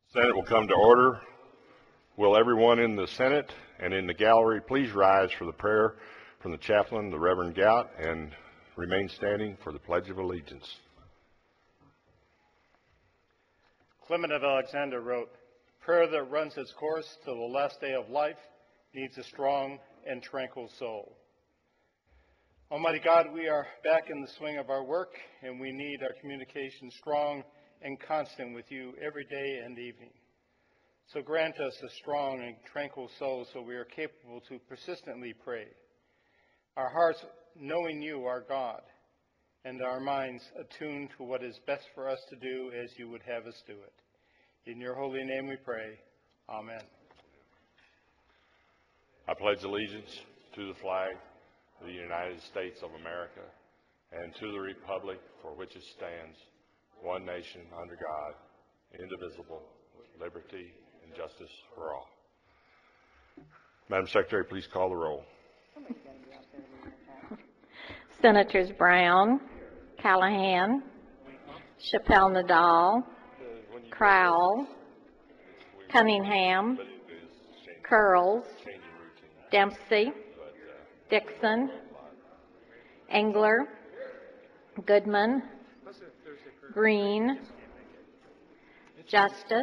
Senate will come to order. Will everyone in the Senate and in the gallery please rise for the prayer from the chaplain, the Reverend Gout, and remain standing for the Pledge of Allegiance. Clement of Alexander wrote, "Prayer that runs its course till the last day of life needs a strong and tranquil soul." Almighty God, we are back in the swing of our work, and we need our communication strong and constant with you every day and evening. So grant us a strong and tranquil soul so we are capable to persistently pray. Our hearts knowing you, our God, and our minds attuned to what is best for us to do as you would have us do it. In your holy name we pray. Amen. I pledge allegiance to the flag of the United States of America and to the republic for which it stands, one nation under God, indivisible, with liberty and justice for all. Madam Secretary, please call the roll. Senators Brown, Callahan, Chappelle Nadal, Crowell, Cunningham, Curls, Dempsey, Dixon, Engler, Goodman, Green, Justice,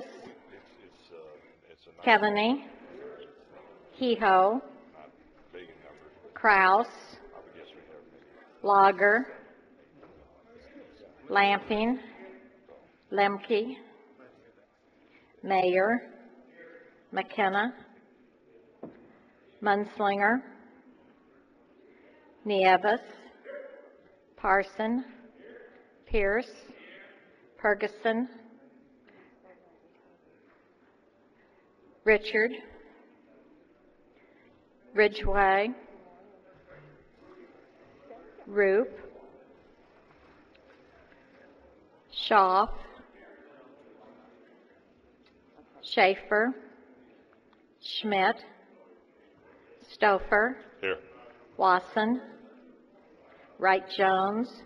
Keaveney, Kehoe, Kraus, Lager, Lamping, Lemke, Mayer, McKenna, Munslinger, Nieves, Parson, Pierce, Ferguson, Richard, Ridgway, Roop, Schaaf, Schaefer, Schmidt, Stouffer, Here. Wasson, Wright-Jones.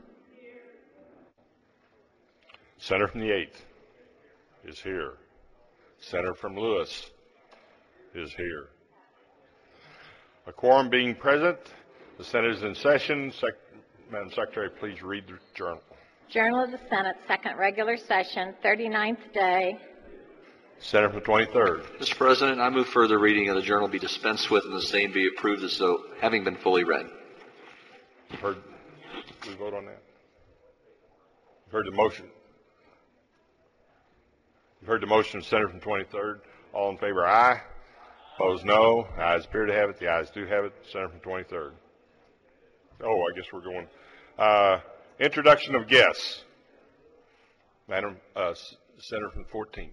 Senator from the 8th is here. Senator from Lewis is here. A quorum being present, the Senate is in session. Madam Secretary, please read the journal. Journal of the Senate, second regular session, 39th day. Senator from the 23rd. Mr. President, I move further reading of the journal be dispensed with and the same be approved as though having been fully read. Heard, we vote on that? You've heard the motion. You've heard the motion of Senator from 23rd. All in favor, aye. Opposed, no. The ayes appear to have it. The ayes do have it. Senator from 23rd. Oh, I guess we're going. Introduction of guests. Madam Senator from the 14th.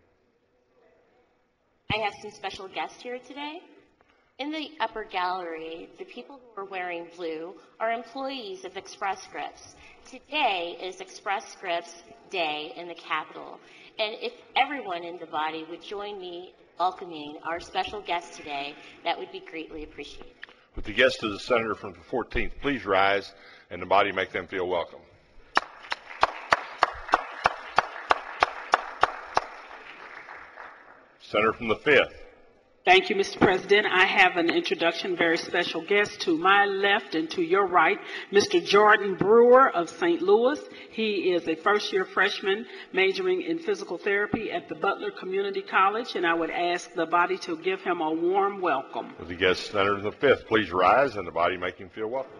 I have some special guests here today. In the upper gallery, the people who are wearing blue are employees of Express Scripts. Today is Express Scripts Day in the Capitol. And if everyone in the body would join me welcoming our special guest today, that would be greatly appreciated. With the guests of the Senator from the 14th, please rise and the body make them feel welcome. Senator from the 5th. Thank you, Mr. President. I have an introduction, very special guest to my left and to your right, Mr. Jordan Brewer of St. Louis. He is a first-year freshman majoring in physical therapy at the Butler Community College, and I would ask the body to give him a warm welcome. With the guest Senator from the 5th, please rise and the body make him feel welcome.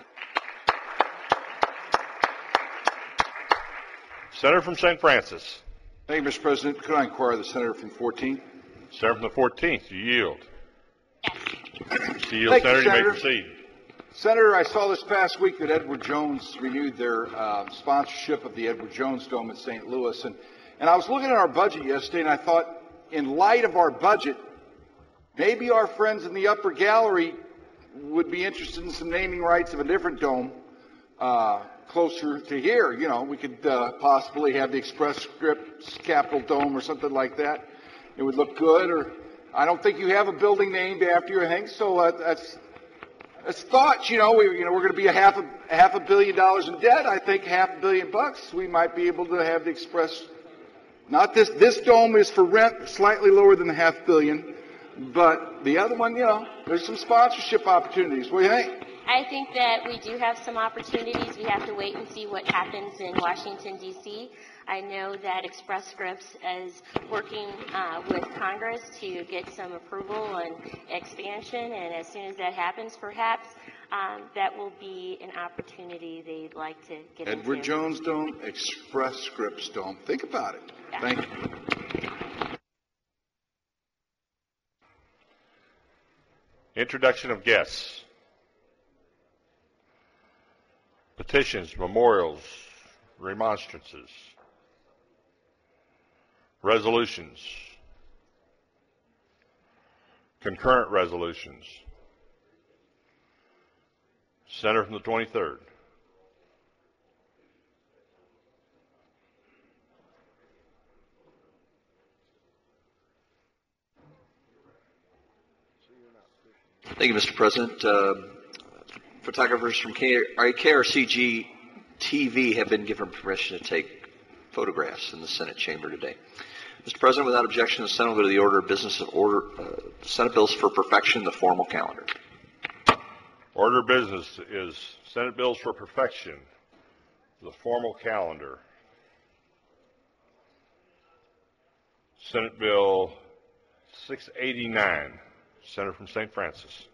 Senator from St. Francis. Thank you, Mr. President. Could I inquire the Senator from the 14th? Senator from the 14th, you yield. Yes. You yield, Senator. You may proceed. Senator, I saw this past week that Edward Jones renewed their sponsorship of the Edward Jones Dome in St. Louis. And I was looking at our budget yesterday, and I thought, in light of our budget, maybe our friends in the upper gallery would be interested in some naming rights of a different dome closer to here. You know, we could possibly have the Express Scripts Capitol Dome or something like that. It would look good. Or I don't think you have a building named after you, Hank. So that's thoughts. You know, we're going to be half a billion dollars in debt. I think $500 million. We might be able to have the Express Not this. This dome is for rent, slightly lower than the $500 million. But the other one, there's some sponsorship opportunities. What do you think? I think that we do have some opportunities. We have to wait and see what happens in Washington, D.C. I know that Express Scripts is working with Congress to get some approval and expansion, and as soon as that happens, perhaps that will be an opportunity they'd like to get into. Edward Jones Dome, Express Scripts Dome. Think about it. Yeah. Thank you. Introduction of guests. Petitions, memorials, remonstrances, resolutions, concurrent resolutions. Senator from the 23rd. Thank you, Mr. President. Photographers from KRCG TV have been given permission to take photographs in the Senate chamber today. Mr. President, without objection, the Senate will go to the order of business of Senate bills for perfection, the formal calendar. Order of business is Senate bills for perfection, the formal calendar. Senate Bill 689, Senator from St. Francis.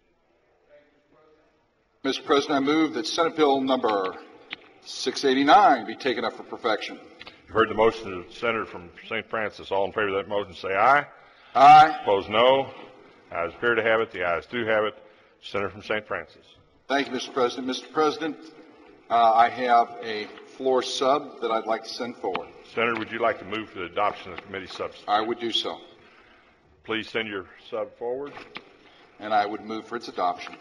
Mr. President, I move that Senate Bill number 689 be taken up for perfection. You've heard the motion of the Senator from St. Francis. All in favor of that motion say aye. Aye. Opposed, no. Ayes appear to have it. The ayes do have it. Senator from St. Francis. Thank you, Mr. President. Mr. President, I have a floor sub that I'd like to send forward. Senator, would you like to move for the adoption of the committee substitute? I would do so. Please send your sub forward. And I would move for its adoption.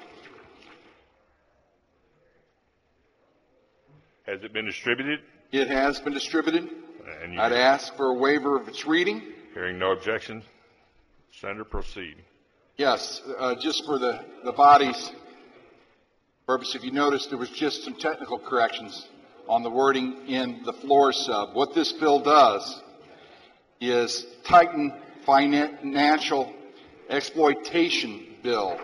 Has it been distributed? It has been distributed. And I'd ask for a waiver of its reading. Hearing no objection, Senator, proceed. Yes, just for the body's purpose, if you notice, there was just some technical corrections on the wording in the floor sub. What this bill does is tighten financial exploitation bill.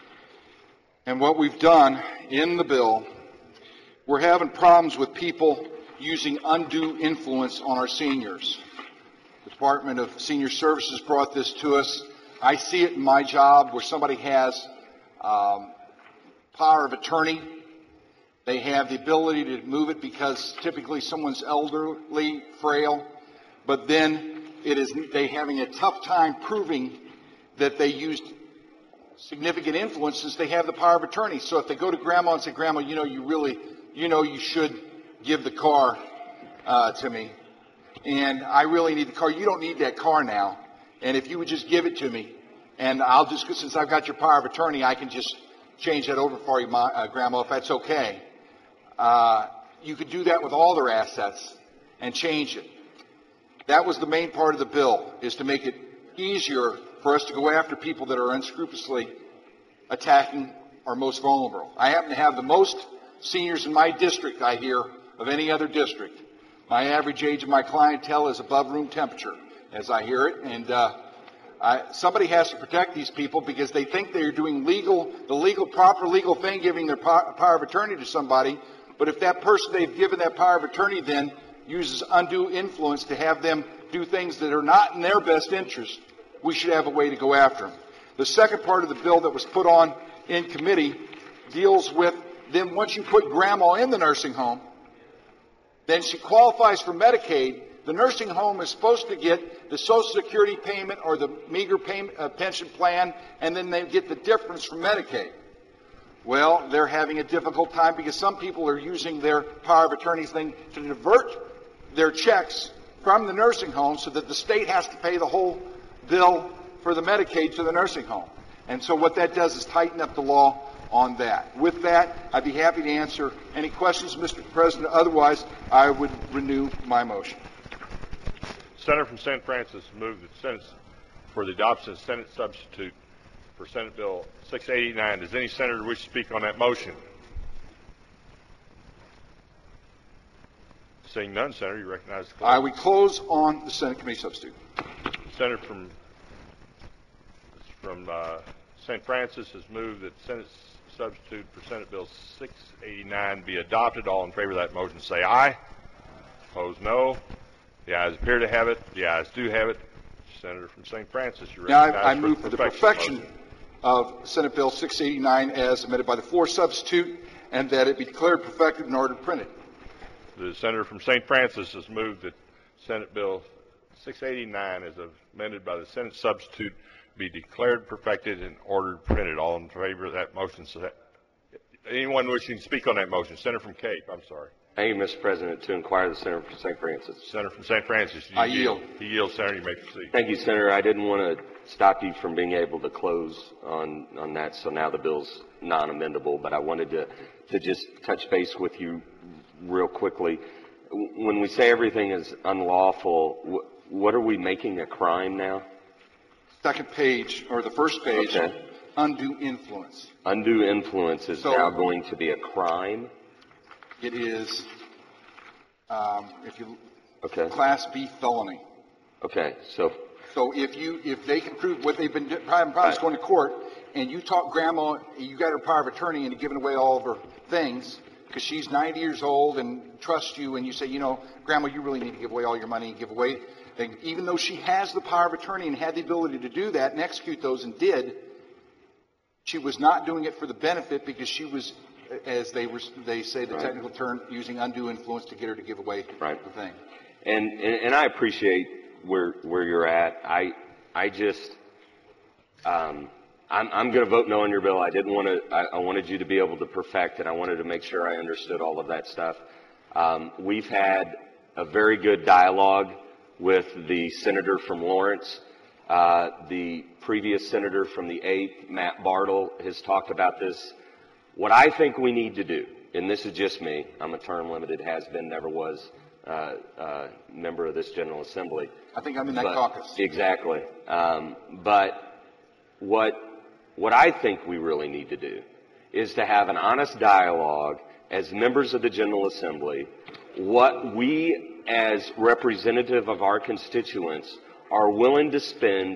And what we've done in the bill, we're having problems with people using undue influence on our seniors. The Department of Senior Services brought this to us. I see it in my job where somebody has power of attorney. They have the ability to move it because typically someone's elderly, frail, but then they having a tough time proving that they used significant influence since they have the power of attorney. So if they go to grandma and say, Grandma, you should give the car to me, and I really need the car. You don't need that car now. And if you would just give it to me, and I'll just, since I've got your power of attorney, I can just change that over for you, Grandma, if that's okay. You could do that with all their assets and change it. That was the main part of the bill, is to make it easier for us to go after people that are unscrupulously attacking our most vulnerable. I happen to have the most seniors in my district, I hear, of any other district. My average age of my clientele is above room temperature, as I hear it, and somebody has to protect these people because they think they're doing the proper legal thing, giving their power of attorney to somebody. But if that person they've given that power of attorney then uses undue influence to have them do things that are not in their best interest, we should have a way to go after them. The second part of the bill that was put on in committee deals with then once you put grandma in the nursing home, then she qualifies for Medicaid. The nursing home is supposed to get the Social Security payment or the meager pension plan, and then they get the difference from Medicaid. Well, they're having a difficult time because some people are using their power of attorney thing to divert their checks from the nursing home so that the state has to pay the whole bill for the Medicaid to the nursing home. And so what that does is tighten up the law on that. With that, I'd be happy to answer any questions, Mr. President. Otherwise, I would renew my motion. Senator from St. Francis moved the Senate for the adoption of Senate substitute for Senate Bill 689. Does any senator wish to speak on that motion? Seeing none, Senator, you recognize the clerk. We close on the Senate committee substitute. Senator from St. Francis has moved that Senate substitute for Senate Bill 689 be adopted. All in favor of that motion say aye. Opposed, no. The ayes appear to have it. The ayes do have it. Senator from St. Francis, you Now, recognize I move for the perfection motion. of Senate Bill 689 as amended by the floor substitute, and that it be declared perfected and ordered printed. The senator from St. Francis has moved that Senate Bill 689 as amended by the Senate substitute be declared perfected and ordered printed. All in favor of that motion say. Anyone wishing to speak on that motion? Senator from Cape, I'm sorry. Thank you, Mr. President. To inquire the Senator from St. Francis. Senator from St. Francis, I yield. He yields, Senator. You may proceed. Thank you, Senator. I didn't want to stop you from being able to close on that, so now the bill's non-amendable, but I wanted to just touch base with you real quickly. When we say everything is unlawful, what are we making a crime now? Second page, or the first page, Okay. undue influence. Undue influence is now going to be a crime? It is, if you, Okay. Class B felony. Okay, so So if they can prove what they've been promised going to court, and you talk grandma, you got her power of attorney and you're giving away all of her things because she's 90 years old and trusts you, and you say, you know, grandma, you really need to give away all your money and give away. And even though she has the power of attorney and had the ability to do that and execute those and did, she was not doing it for the benefit because she was, as they say the technical term, using undue influence to get her to give away the thing. And I appreciate where you're at. I just I'm going to vote no on your bill. I didn't want to. I wanted you to be able to perfect it. I wanted to make sure I understood all of that stuff. We've had a very good dialogue with the senator from Lawrence. The previous senator from the 8th, Matt Bartle, has talked about this. What I think we need to do, and this is just me, I'm a term limited, has been, never was member of this General Assembly. I think I'm in that caucus. Exactly. But what I think we really need to do is to have an honest dialogue as members of the General Assembly, what we as representative of our constituents are willing to spend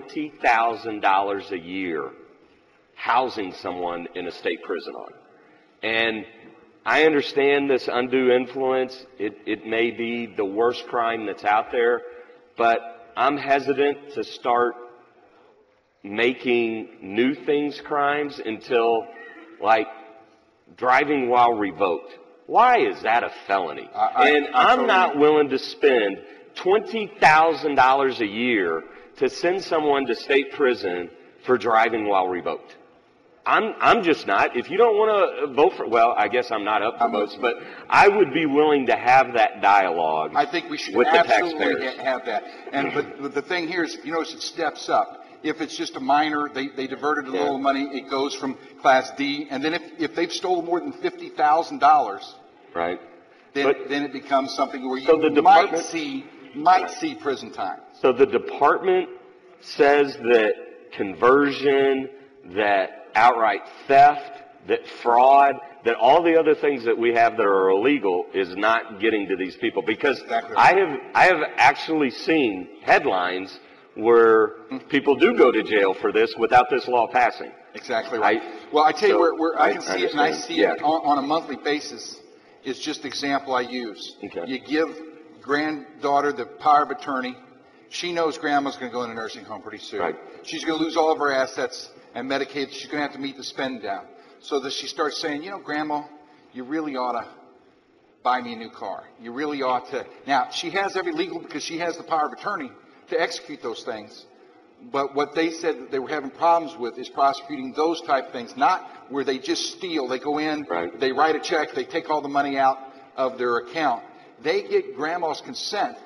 $20,000 a year housing someone in a state prison on. And I understand this undue influence. It may be the worst crime that's out there, but I'm hesitant to start making new things crimes until, like, driving while revoked. Why is that a felony? I'm not willing to spend $20,000 a year to send someone to state prison for driving while revoked. I'm just not. If you don't want to vote for, well, I guess I'm not up for votes, but I would be willing to have that dialogue. I think we should with the absolutely taxpayers. have that. But the thing here is, you notice it steps up. If it's just a minor, they diverted a little money, it goes from Class D. And then if they've stolen more than $50,000, right, then it becomes something where so you might see prison time. So the department says that conversion, that outright theft, that fraud, that all the other things that we have that are illegal is not getting to these people. Because I have actually seen headlines where people do go to jail for this without this law passing. Exactly right. I tell you where I can see it, and I see it Yeah. on a monthly basis, is just the example I use. Okay. You give granddaughter the power of attorney. She knows grandma's going to go in a nursing home pretty soon. Right. She's going to lose all of her assets and Medicaid. She's going to have to meet the spend down. So that she starts saying, you know, grandma, you really ought to buy me a new car. You really ought to. Now, she has every legal, because she has the power of attorney to execute those things. But what they said that they were having problems with is prosecuting those type of things, not where they just steal. They go in, they write a check, they take all the money out of their account. They get grandma's consent,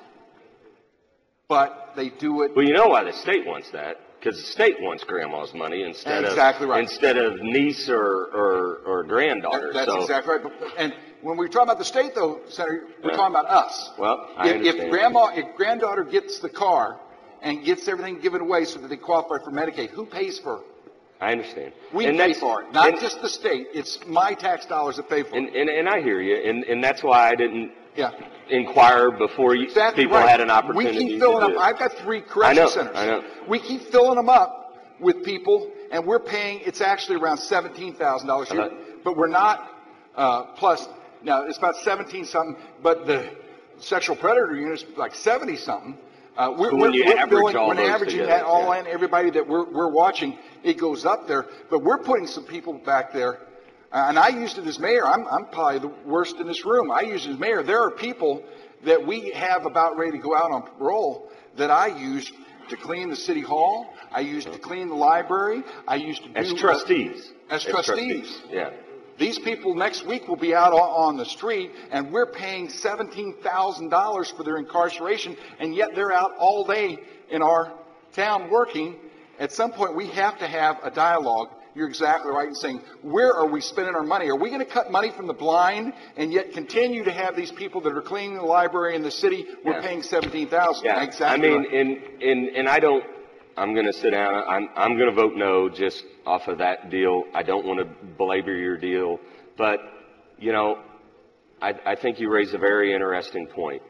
but they do it. Well, you know why the state wants that? Because the state wants grandma's money instead of niece or granddaughter. That's exactly right. And when we're talking about the state, though, Senator, we're talking about us. Well, I understand. If granddaughter gets the car and gets everything given away so that they qualify for Medicaid, who pays for it? I understand. We pay for it, not just the state. It's my tax dollars that pay for it. And I hear you, and that's why I didn't Yeah. inquire before Exactly people right. had an opportunity We keep filling to up. do. I've got 3 correction centers. I know. We keep filling them up with people, and we're paying. It's actually around $17,000 a year, but we're not plus. Now it's about 17 something, but the sexual predator unit is like 70 something. When you average all when those averaging together, that all yeah. in, everybody that we're watching, it goes up there. But we're putting some people back there. And I used it as mayor. I'm probably the worst in this room. I used it as mayor. There are people that we have about ready to go out on parole that I used to clean the city hall. I used to clean the library. I used to do As trustees. As trustees. Yeah. These people next week will be out on the street, and we're paying $17,000 for their incarceration, and yet they're out all day in our town working. At some point, we have to have a dialogue. You're exactly right in saying, where are we spending our money? Are we going to cut money from the blind and yet continue to have these people that are cleaning the library in the city? We're paying $17,000. Yeah. Exactly. I mean, and I don't. I'm going to sit down. I'm going to vote no just off of that deal. I don't want to belabor your deal, but you know, I think you raise a very interesting point.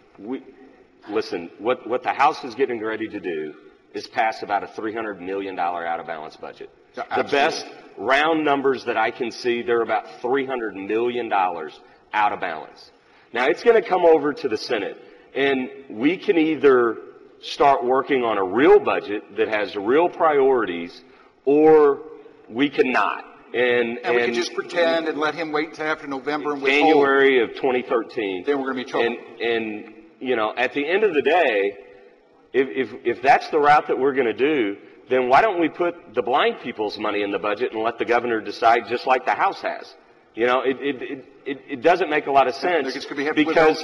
Listen, what the House is getting ready to do is pass about a $300 million out of balance budget. Absolutely. The best round numbers that I can see, they're about $300 million out of balance. Now it's going to come over to the Senate, and we can either start working on a real budget that has real priorities, or we cannot. And we can just pretend and let him wait till after November and withhold. January of 2013. Then we're going to be in trouble. And you know, at the end of the day, if that's the route that we're going to do, then why don't we put the blind people's money in the budget and let the governor decide, just like the House has? You know, it doesn't make a lot of sense because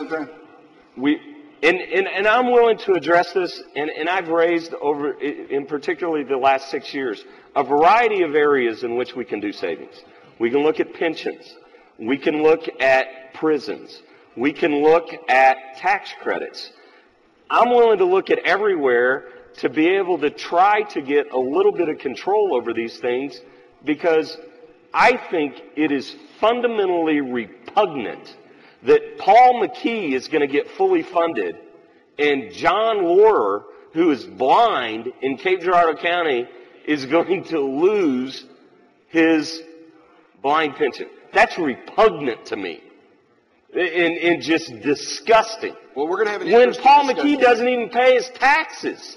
and I'm willing to address this, and I've raised over, in particularly the last 6 years, a variety of areas in which we can do savings. We can look at pensions. We can look at prisons. We can look at tax credits. I'm willing to look at everywhere to be able to try to get a little bit of control over these things, because I think it is fundamentally repugnant that Paul McKee is going to get fully funded and John Laurer, who is blind in Cape Girardeau County, is going to lose his blind pension. That's repugnant to me. And just disgusting. Well, we're going to have an when Paul McKee doesn't even pay his taxes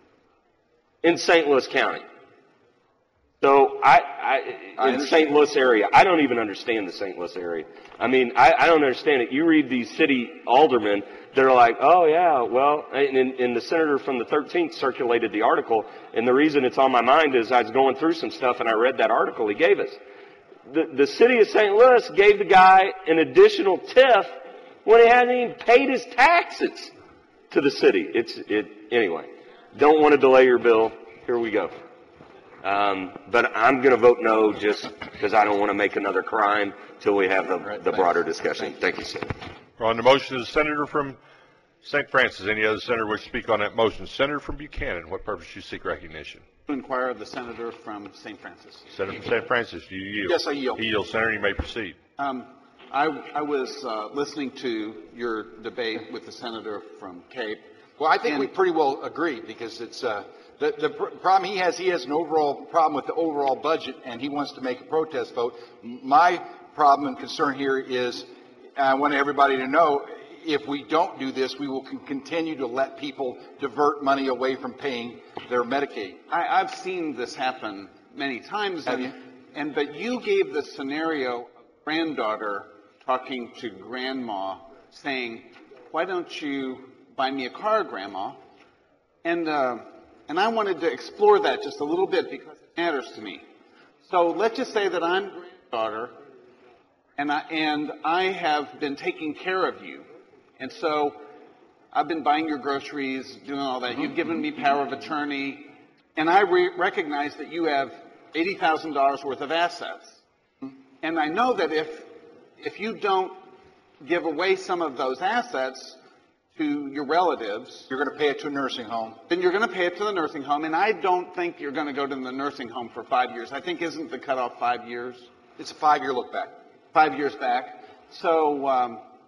in St. Louis County. So in the St. Louis area, I don't even understand the St. Louis area. I mean, I don't understand it. You read these city aldermen, they're like, oh yeah, well, and the senator from the 13th circulated the article, and the reason it's on my mind is I was going through some stuff and I read that article he gave us. The city of St. Louis gave the guy an additional TIF when he hadn't even paid his taxes to the city. Anyway, don't want to delay your bill. Here we go. But I'm going to vote no just because I don't want to make another crime till we have the broader discussion. Thank you, sir. We're on the motion of the senator from St. Francis. Any other senator wish to speak on that motion? Senator from Buchanan, what purpose do you seek recognition? To inquire of the senator from St. Francis. Senator from St. Francis, do you yield? Yes, I yield. He yields. Senator, you may proceed. I was listening to your debate with the senator from Cape. Well, I think we pretty well agree, because it's the problem he has an overall problem with the overall budget, and he wants to make a protest vote. My problem and concern here is I want everybody to know, if we don't do this, we will continue to let people divert money away from paying their Medicaid. I've seen this happen many times. Have you? But you gave the scenario of granddaughter talking to grandma saying, why don't you buy me a car, Grandma? And I wanted to explore that just a little bit because it matters to me. So let's just say that I'm granddaughter, and I have been taking care of you. And so I've been buying your groceries, doing all that. You've given me power of attorney, and I recognize that you have $80,000 worth of assets. And I know that if you don't give away some of those assets to your relatives, you're going to pay it to a nursing home. Then you're going to pay it to the nursing home, and I don't think you're going to go to the nursing home for 5 years. I think isn't the cutoff 5 years? It's a 5-year look back. 5 years back. So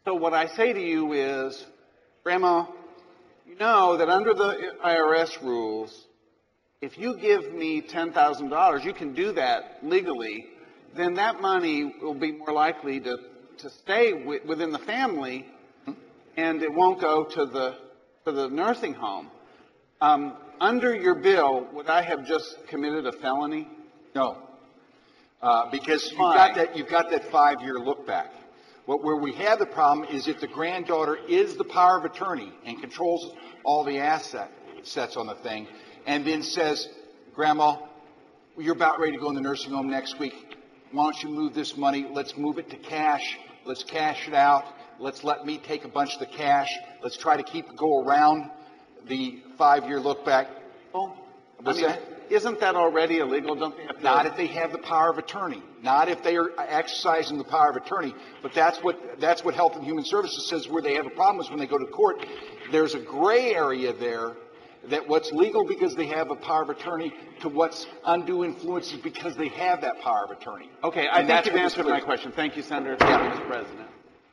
So what I say to you is, Grandma, you know that under the IRS rules, if you give me $10,000, you can do that legally, then that money will be more likely to stay within the family, and it won't go to the nursing home. Under your bill, would I have just committed a felony? No. Because Why? you've got that 5-year look back. Where we have the problem is if the granddaughter is the power of attorney and controls all the assets on the thing, and then says, Grandma, you're about ready to go in the nursing home next week. Why don't you move this money? Let's move it to cash. Let's cash it out. Let's let me take a bunch of the cash. Let's try to go around the 5-year look back. Well, What's that? Isn't that already illegal? Don't they have to? Not if they have the power of attorney. Not if they are exercising the power of attorney. But that's what Health and Human Services says where they have a problem is when they go to court. There's a gray area there that what's legal because they have a power of attorney to what's undue influence is because they have that power of attorney. Okay, I And think that's you've what this answered my is. question. Thank you, Senator. Thank you, Mr. President.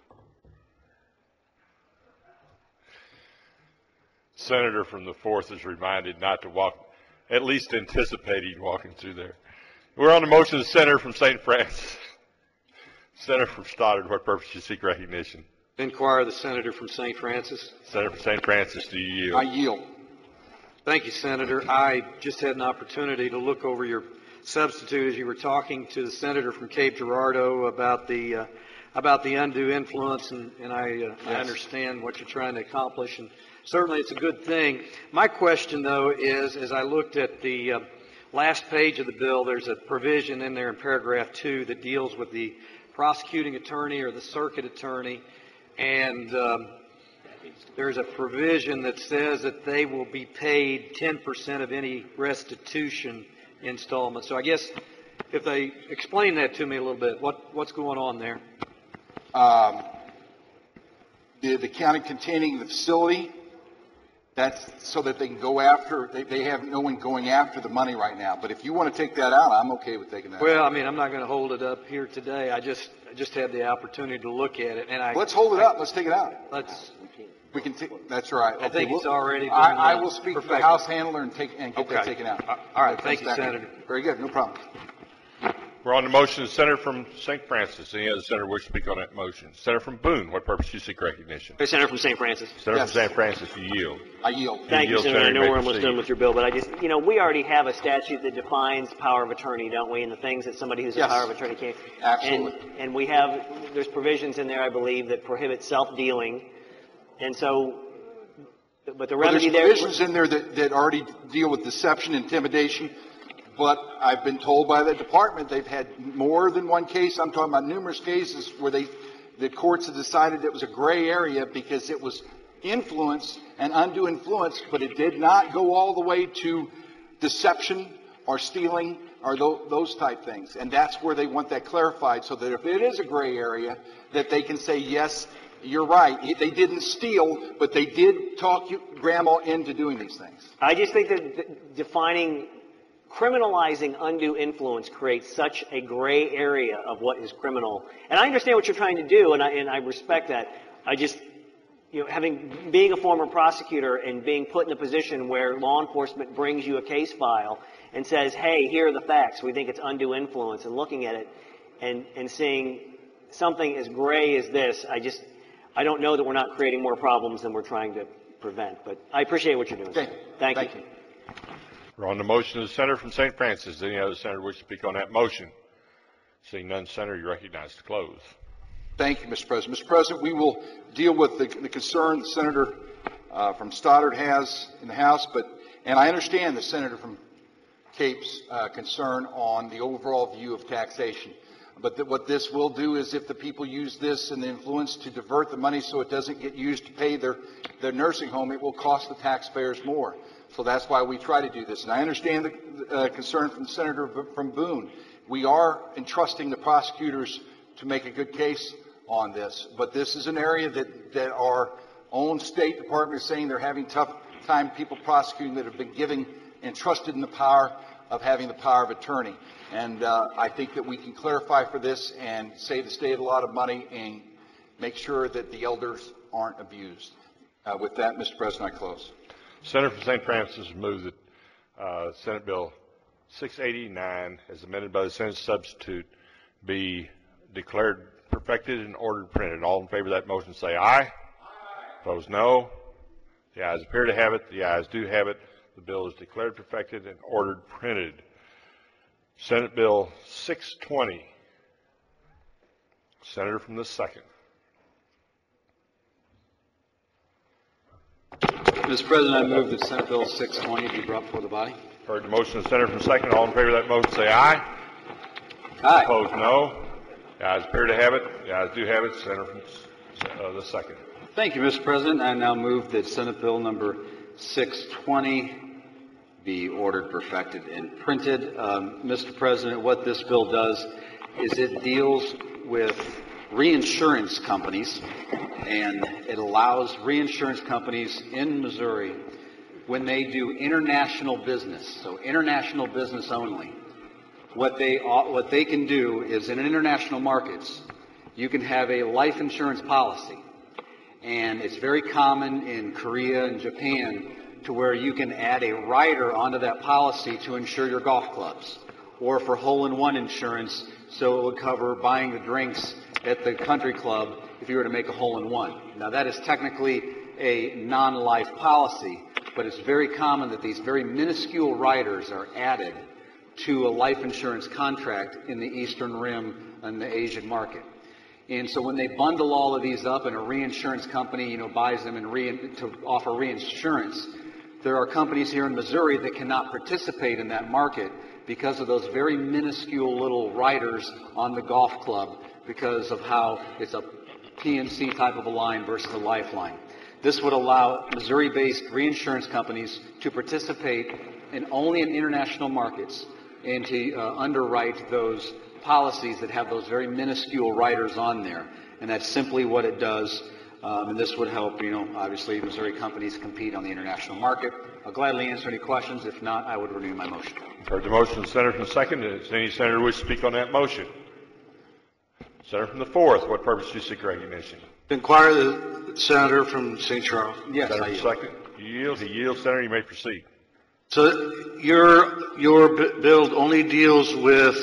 Senator from the 4th is reminded not to walk, at least anticipating walking through there. We're on the motion of the Senator from St. Francis. Senator from Stoddard, what purpose do you seek recognition? Inquire the Senator from St. Francis. Senator from St. Francis, do you yield? I yield. Thank you, Senator. I just had an opportunity to look over your substitute as you were talking to the Senator from Cape Girardeau about the undue influence, and I understand what you're trying to accomplish, and certainly it's a good thing. My question, though, is as I looked at the last page of the bill, there's a provision in there in paragraph 2 that deals with the prosecuting attorney or the circuit attorney, and there's a provision that says that they will be paid 10% of any restitution installment. So I guess if they explain that to me a little bit, what's going on there? The county containing the facility, that's so that they can go after, they have no one going after the money right now. But if you want to take that out, I'm okay with taking that out. Well, I mean, I'm not going to hold it up here today. I just had the opportunity to look at it, and Let's hold it up. Let's take it out. We can that's right. I think it's already been I will speak to the perfected. House handler and get that taken out. All right. Thank you, Senator. Very good. No problem. We're on the motion of the Senator from St. Francis. Any other senator wish to speak on that motion? Senator from Boone, what purpose do you seek recognition? Senator from St. Francis. Senator Yes. from St. Francis, you yield. I yield. Thank you, yield, Senator. I Senator. know You we're may almost proceed. done with your bill, but I just, we already have a statute that defines power of attorney, don't we? And the things that somebody who's Yes. a power of attorney can. Absolutely. And we have, there's provisions in there, I believe, that prohibit self-dealing. And so, but the Well, remedy there's there. provisions in there that already deal with deception, intimidation, but I've been told by the department they've had more than one case. I'm talking about numerous cases where the courts have decided it was a gray area because it was influence and undue influence, but it did not go all the way to deception or stealing or those type things. And that's where they want that clarified so that if it is a gray area, that they can say, yes, you're right. They didn't steal, but they did talk Grandma into doing these things. I just think that criminalizing undue influence creates such a gray area of what is criminal. And I understand what you're trying to do, and I respect that. I just, being a former prosecutor and being put in a position where law enforcement brings you a case file and says, hey, here are the facts, we think it's undue influence, and looking at it and seeing something as gray as this, I don't know that we're not creating more problems than we're trying to prevent. But I appreciate what you're doing. Okay. Thank you. We're on the motion of the Senator from St. Francis. Any other senator wish to speak on that motion? Seeing none, Senator, you're recognized to close. Thank you, Mr. President. Mr. President, we will deal with the concern the Senator from Stoddard has in the House, and I understand the Senator from Cape's concern on the overall view of taxation. But what this will do is if the people use this and the influence to divert the money so it doesn't get used to pay their nursing home, it will cost the taxpayers more. So that's why we try to do this. And I understand the concern from the Senator from Boone. We are entrusting the prosecutors to make a good case on this. But this is an area that our own State Department is saying they're having tough time people prosecuting that have been entrusted in the power of having the power of attorney. And I think that we can clarify for this and save the state a lot of money and make sure that the elders aren't abused. With that, Mr. President, I close. Senator from St. Francis moved that Senate Bill 689, as amended by the Senate substitute, be declared perfected and ordered printed. All in favor of that motion say aye. Aye. Opposed, no. The ayes appear to have it. The ayes do have it. The bill is declared perfected and ordered printed. Senate Bill 620. Senator from the 2nd. Mr. President, I move that Senate Bill 620 be brought before the body. Heard the motion of the Senator from the 2nd. All in favor of that motion say aye. Aye. Opposed, no. The ayes appear to have it. The ayes do have it. Senator from the 2nd. Thank you, Mr. President. I now move that Senate Bill number 620 be ordered, perfected, and printed. Mr. President, what this bill does is it deals with reinsurance companies, and it allows reinsurance companies in Missouri, when they do international business, so international business only, what they can do is in international markets, you can have a life insurance policy. And it's very common in Korea and Japan to where you can add a rider onto that policy to insure your golf clubs, or for hole-in-one insurance, so it would cover buying the drinks at the country club if you were to make a hole-in-one. Now that is technically a non-life policy, but it's very common that these very minuscule riders are added to a life insurance contract in the Eastern Rim and the Asian market. And so when they bundle all of these up and a reinsurance company, buys them and to offer reinsurance, there are companies here in Missouri that cannot participate in that market because of those very minuscule little riders on the golf club, because of how it's a PNC type of a line versus a lifeline. This would allow Missouri-based reinsurance companies to participate only in international markets and to underwrite those policies that have those very minuscule riders on there. And that's simply what it does. And this would help, obviously Missouri companies compete on the international market. I'll gladly answer any questions. If not, I would renew my motion. Heard the motion of the Senator from the 2nd. Does any senator wish to speak on that motion? Senator from the 4th, what purpose do you seek recognition? Inquire the senator from St. Charles. Yes, Senator I from the 2nd. You yield. He yields. Senator, you may proceed. So your bill only deals with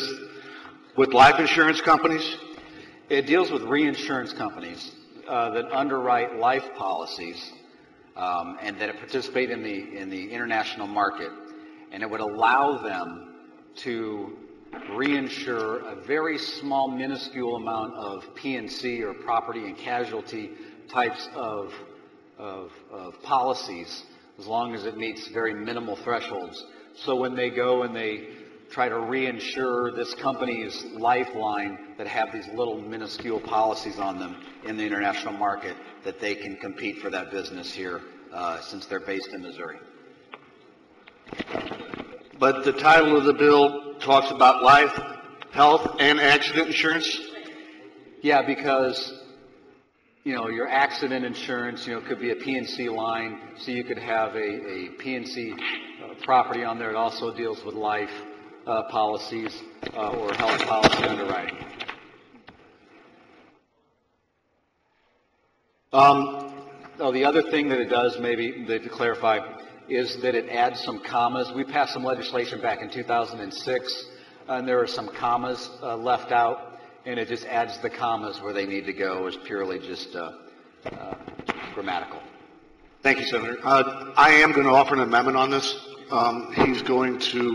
life insurance companies? It deals with reinsurance companies that underwrite life policies and that participate in the international market, and it would allow them to reinsure a very small, minuscule amount of P&C or property and casualty types of policies, as long as it meets very minimal thresholds. So when they go and they try to reinsure this company's lifeline that have these little minuscule policies on them in the international market, that they can compete for that business here since they're based in Missouri. But the title of the bill talks about life, health, and accident insurance? Yeah, because your accident insurance, could be a P&C line, so you could have a P&C property on there. It also deals with life policies or health policy underwriting. The other thing that it does, maybe to clarify, is that it adds some commas. We passed some legislation back in 2006, and there are some commas left out, and it just adds the commas where they need to go. It's purely just grammatical. Thank you, Senator. I am going to offer an amendment on this. He's going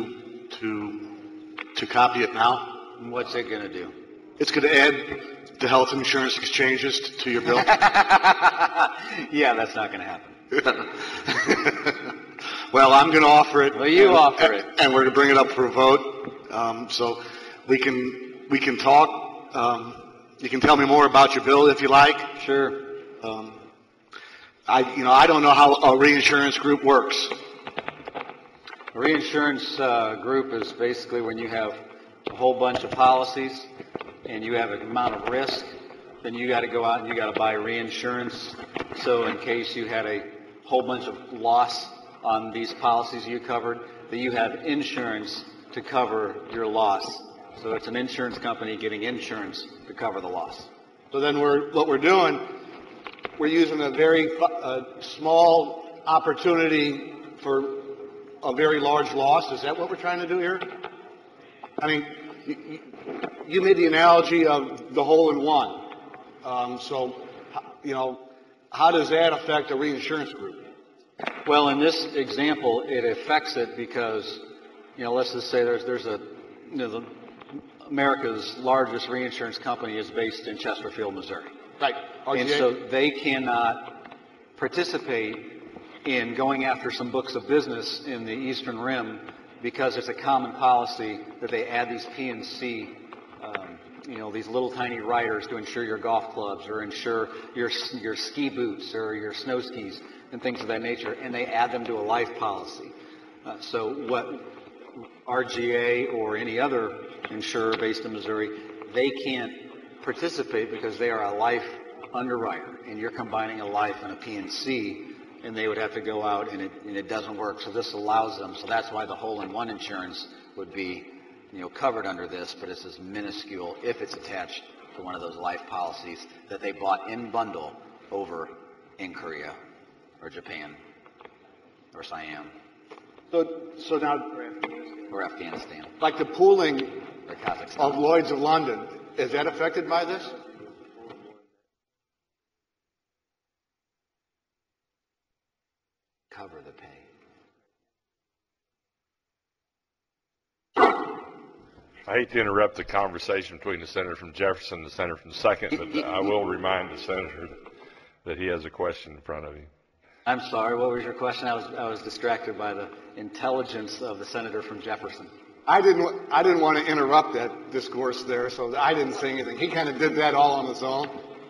to copy it now. What's it going to do? It's going to add the health insurance exchanges to your bill. Yeah, that's not going to happen. Well, I'm going to offer it. Well, you offer it. And we're going to bring it up for a vote. So we can talk. You can tell me more about your bill if you like. Sure. I don't know how a reinsurance group works. A reinsurance group is basically when you have a whole bunch of policies and you have an amount of risk, then you got to go out and you got to buy reinsurance. So in case you had a whole bunch of loss on these policies you covered, that you have insurance to cover your loss. So it's an insurance company getting insurance to cover the loss. So then what we're doing, we're using a very small opportunity for a very large loss. Is that what we're trying to do here? I mean, you made the analogy of the hole-in-one. How does that affect a reinsurance group? Well, in this example, it affects it because, let's just say there's America's largest reinsurance company is based in Chesterfield, Missouri. Right. RGA. And so they cannot participate in going after some books of business in the Eastern Rim because it's a common policy that they add these P&C, these little tiny riders to insure your golf clubs or insure your ski boots or your snow skis and things of that nature, and they add them to a life policy. So what RGA or any other insurer based in Missouri, they can't participate because they are a life underwriter, and you're combining a life and a P&C, and they would have to go out, and it doesn't work. So this allows them. So that's why the hole-in-one insurance would be, covered under this, but it's this minuscule if it's attached to one of those life policies that they bought in bundle over in Korea or Japan or Siam. So now, or Afghanistan, like the pooling or Kazakhstan of Lloyd's of London, is that affected by this? Cover the pay. I hate to interrupt the conversation between the senator from Jefferson and the senator from 2nd, but I will remind the senator that he has a question in front of him. I'm sorry, what was your question? I was distracted by the intelligence of the senator from Jefferson. I didn't want to interrupt that discourse there, so I didn't say anything. He kind of did that all on his own.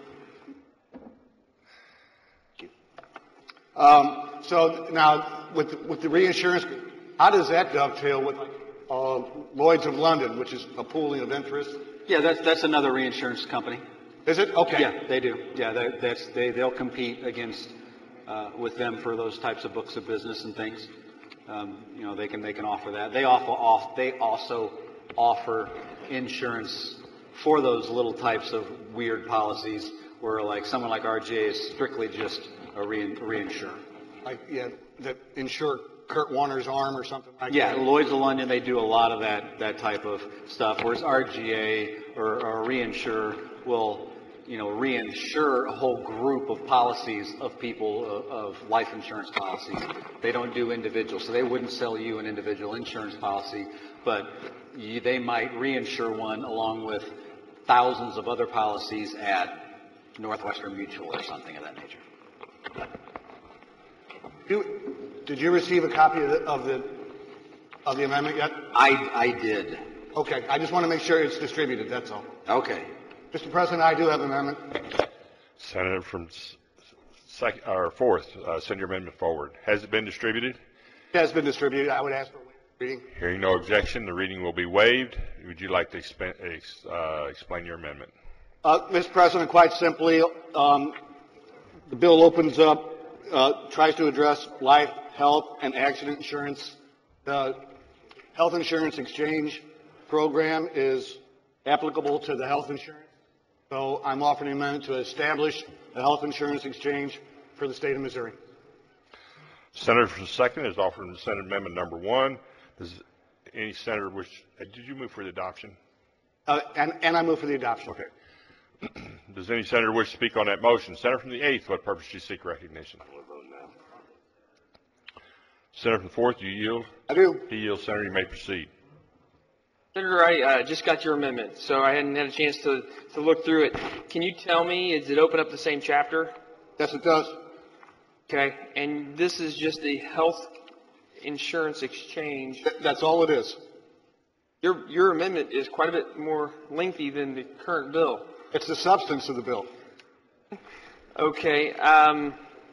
So now, with the reinsurance, how does that dovetail with Lloyd's of London, which is a pooling of interest? Yeah, that's another reinsurance company. Is it? Okay. Yeah, they do. Yeah, they'll compete against with them for those types of books of business and things. They can offer that. They also offer insurance for those little types of weird policies where someone like RGA is strictly just a reinsurer. That insure Kurt Warner's arm or something like that? Yeah, Lloyd's of London, they do a lot of that type of stuff, whereas RGA or a reinsurer will, reinsure a whole group of policies of people, of life insurance policies. They don't do individual, so they wouldn't sell you an individual insurance policy, but they might reinsure one along with thousands of other policies at Northwestern Mutual or something of that nature. Did you receive a copy of the amendment yet? I did. Okay, I just want to make sure it's distributed, that's all. Okay. Mr. President, I do have an amendment. Senator from 4th, send your amendment forward. Has it been distributed? It has been distributed. I would ask for a reading. Hearing no objection, the reading will be waived. Would you like to explain your amendment? Mr. President, quite simply, the bill opens up, tries to address life, health, and accident insurance. The health insurance exchange program is applicable to the health insurance. So I'm offering an amendment to establish a health insurance exchange for the state of Missouri. Senator from 2nd is offering the Senate Amendment number 1. Does any senator wish? Did you move for the adoption? And I move for the adoption. Okay. Does any senator wish to speak on that motion? Senator from the 8th, what purpose do you seek recognition? I will vote no. Senator from the 4th, do you yield? I do. He yields. Senator, you may proceed. Senator, I just got your amendment, so I hadn't had a chance to look through it. Can you tell me, does it open up the same chapter? Yes, it does. Okay, and this is just the health insurance exchange. That's all it is. Your amendment is quite a bit more lengthy than the current bill. It's the substance of the bill. Okay. All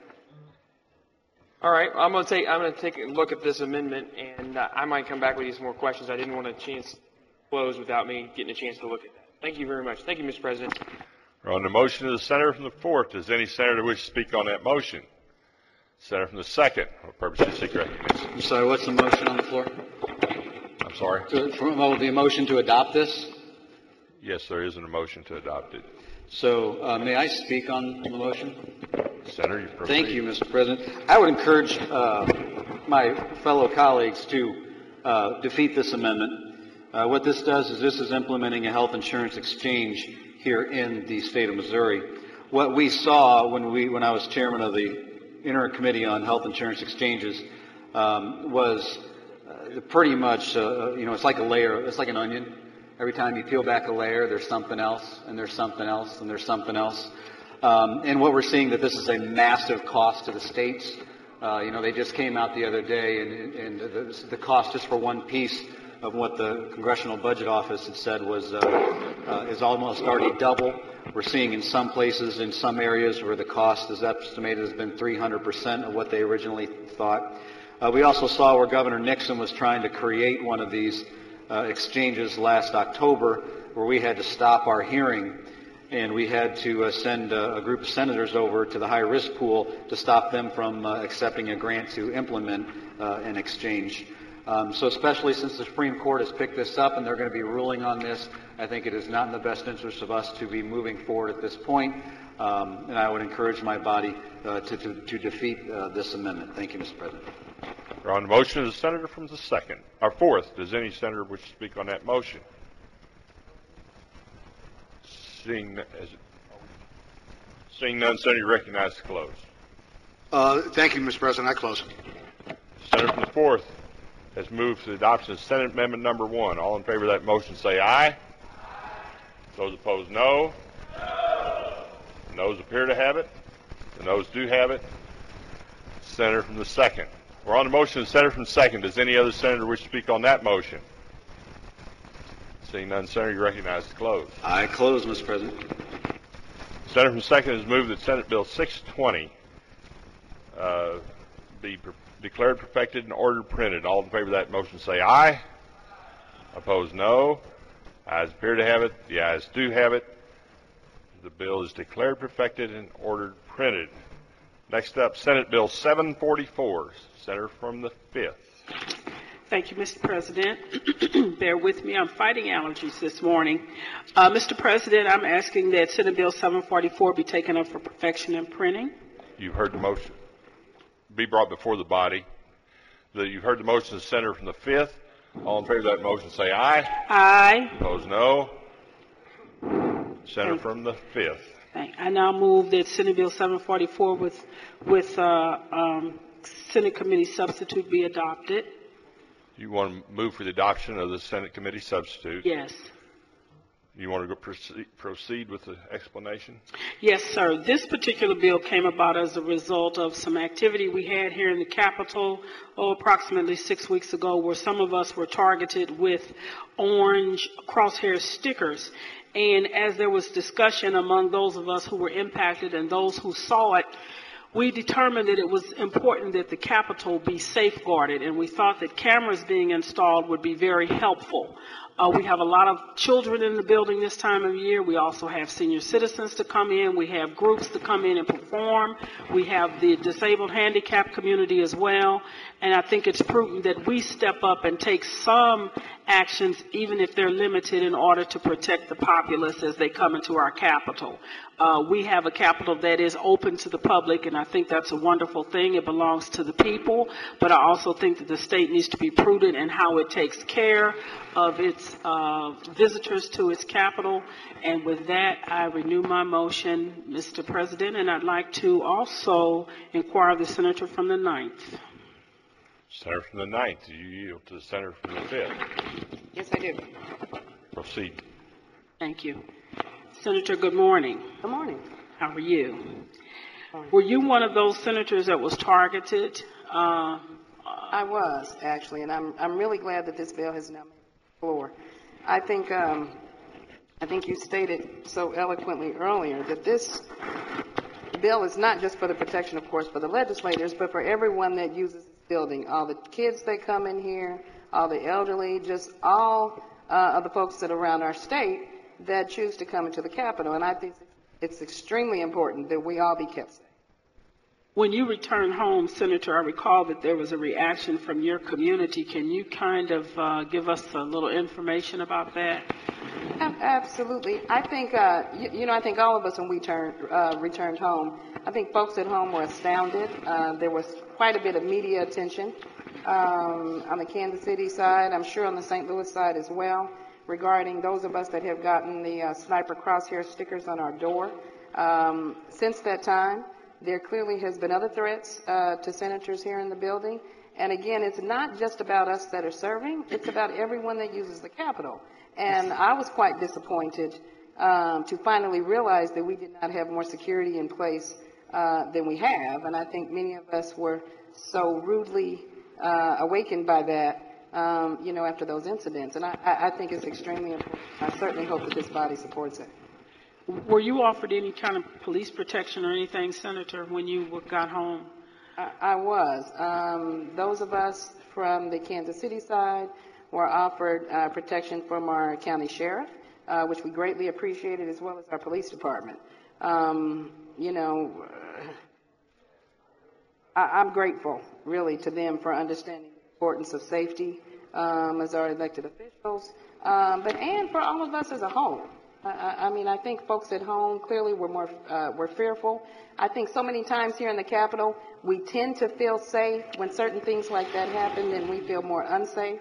right. I'm going to take a look at this amendment, and I might come back with you some more questions. I didn't want a chance to close without me getting a chance to look at that. Thank you very much. Thank you, Mr. President. On the motion of the senator from the 4th, does any senator wish to speak on that motion? Senator from the 2nd, what purpose do you seek recognition? I'm sorry, what's the motion on the floor? I'm sorry? The motion to adopt this? Yes, there is a motion to adopt it. So may I speak on the motion? Senator, you proceed. Thank you, Mr. President. I would encourage my fellow colleagues to defeat this amendment. What this does is this is implementing a health insurance exchange here in the state of Missouri. What we saw when I was chairman of the Interim Committee on Health Insurance Exchanges was pretty much, it's like a layer, it's like an onion. Every time you peel back a layer, there's something else, and there's something else, and there's something else. And what we're seeing that this is a massive cost to the states. They just came out the other day, and the cost just for one piece of what the Congressional Budget Office had said was is almost already double. We're seeing in some places, in some areas, where the cost is estimated has been 300% of what they originally thought. We also saw where Governor Nixon was trying to create one of these exchanges last October, where we had to stop our hearing, and we had to send a group of senators over to the high-risk pool to stop them from accepting a grant to implement an exchange. So especially since the Supreme Court has picked this up and they're going to be ruling on this, I think it is not in the best interest of us to be moving forward at this point, and I would encourage my body to defeat this amendment. Thank you, Mr. President. We're on the motion of the senator from the second, or fourth. Does any senator wish to speak on that motion? Seeing none, Senator, you recognize to close. Thank you, Mr. President. I close. Senator from the fourth has moved to the adoption of Senate Amendment number 1. All in favor of that motion say aye. Those opposed, no. The noes appear to have it. The noes do have it. Senator from the second. We're on the motion of the senator from the second. Does any other senator wish to speak on that motion? Seeing none, Senator, you recognize to close. I close, Mr. President. Senator from the second has moved that Senate Bill 620 be declared perfected and ordered printed. All in favor of that motion say aye. Opposed, no. Ayes appear to have it. The ayes do have it. The bill is declared perfected and ordered printed. Next up, Senate Bill 744. Senator from the 5th. Thank you, Mr. President. Bear with me. I'm fighting allergies this morning. Mr. President, I'm asking that Senate Bill 744 be taken up for perfection and printing. You've heard the motion. Be brought before the body. You've heard the motion of the senator from the 5th. All in favor of that motion say aye. Aye. Opposed, no. Senator from the 5th. I now move that Senate Bill 744 with Senate Committee substitute be adopted. You want to move for the adoption of the Senate Committee substitute? Yes. You want to proceed with the explanation? Yes, sir. This particular bill came about as a result of some activity we had here in the Capitol approximately 6 weeks ago, where some of us were targeted with orange crosshair stickers. And as there was discussion among those of us who were impacted and those who saw it, we determined that it was important that the Capitol be safeguarded, and we thought that cameras being installed would be very helpful. We have a lot of children in the building this time of year. We also have senior citizens to come in. We have groups to come in and perform. We have the disabled handicapped community as well. And I think it's prudent that we step up and take some actions, even if they're limited, in order to protect the populace as they come into our Capitol. We have a Capitol that is open to the public, and I think that's a wonderful thing. It belongs to the people, but I also think that the state needs to be prudent in how it takes care of its visitors to its Capitol. And with that, I renew my motion, Mr. President, and I'd like to also inquire of the senator from the 9th. Senator from the 9th, do you yield to the senator from the 5th? Yes, I do. Proceed. Thank you. Senator, good morning. Good morning. How are you? Were you one of those senators that was targeted? I was, actually, and I'm really glad that this bill has now made the floor. I think you stated so eloquently earlier that this bill is not just for the protection, of course, for the legislators, but for everyone that uses this building, all the kids that come in here, all the elderly, just all of the folks that are around our state that choose to come into the Capitol. And I think it's extremely important that we all be kept safe. When you return home, Senator, I recall that there was a reaction from your community. Can you kind of give us a little information about that? Absolutely. I think, I think all of us when we returned home, I think folks at home were astounded. There was quite a bit of media attention on the Kansas City side, I'm sure on the St. Louis side as well, regarding those of us that have gotten the sniper crosshair stickers on our door. Since that time, there clearly has been other threats to senators here in the building. And again, it's not just about us that are serving, it's about everyone that uses the Capitol. And I was quite disappointed to finally realize that we did not have more security in place than we have. And I think many of us were so rudely awakened by that, after those incidents. And I think it's extremely important. I certainly hope that this body supports it. Were you offered any kind of police protection or anything, Senator, when you got home? I was. Those of us from the Kansas City side were offered protection from our county sheriff, which we greatly appreciated, as well as our police department. I'm grateful, really, to them for understanding the importance of safety as our elected officials, and for all of us as a whole. I think folks at home clearly were fearful. I think so many times here in the Capitol, we tend to feel safe when certain things like that happen, and we feel more unsafe.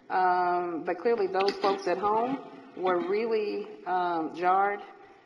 But clearly those folks at home were really jarred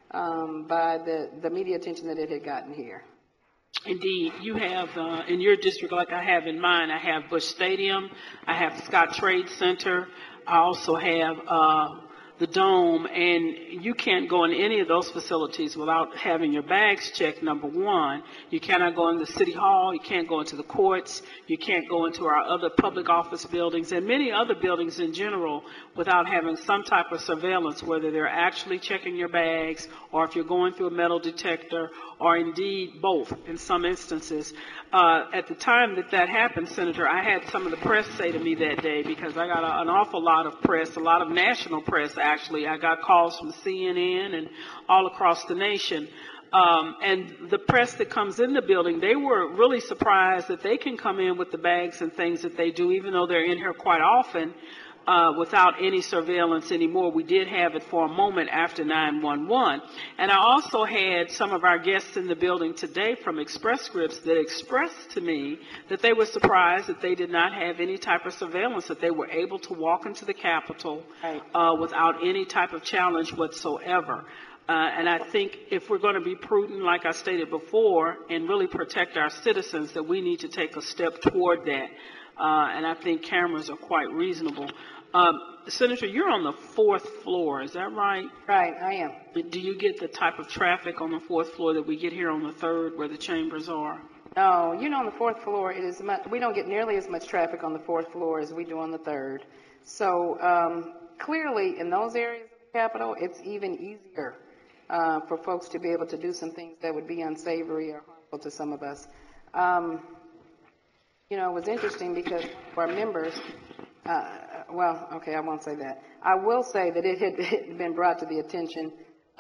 by the media attention that it had gotten here. Indeed. You have, in your district, like I have in mine, I have Busch Stadium, I have Scott Trade Center, I also have the Dome, and you can't go in any of those facilities without having your bags checked, number one. You cannot go into City Hall, you can't go into the courts, you can't go into our other public office buildings, and many other buildings in general without having some type of surveillance, whether they're actually checking your bags, or if you're going through a metal detector, or indeed both in some instances. At the time that happened, Senator, I had some of the press say to me that day, because I got an awful lot of press, a lot of national press actually. I got calls from CNN and all across the nation. And the press that comes in the building, they were really surprised that they can come in with the bags and things that they do, even though they're in here quite often, without any surveillance anymore. We did have it for a moment after 9/11. And I also had some of our guests in the building today from Express Scripts that expressed to me that they were surprised that they did not have any type of surveillance, that they were able to walk into the Capitol without any type of challenge whatsoever. And I think if we're going to be prudent, like I stated before, and really protect our citizens, that we need to take a step toward that. And I think cameras are quite reasonable. Senator, you're on the 4th floor, is that right? Right, I am. Do you get the type of traffic on the 4th floor that we get here on the 3rd, where the chambers are? No, on the 4th floor, we don't get nearly as much traffic on the 4th floor as we do on the 3rd. So clearly, in those areas of the Capitol, it's even easier for folks to be able to do some things that would be unsavory or harmful to some of us. It was interesting because our members, I won't say that. I will say that it had been brought to the attention,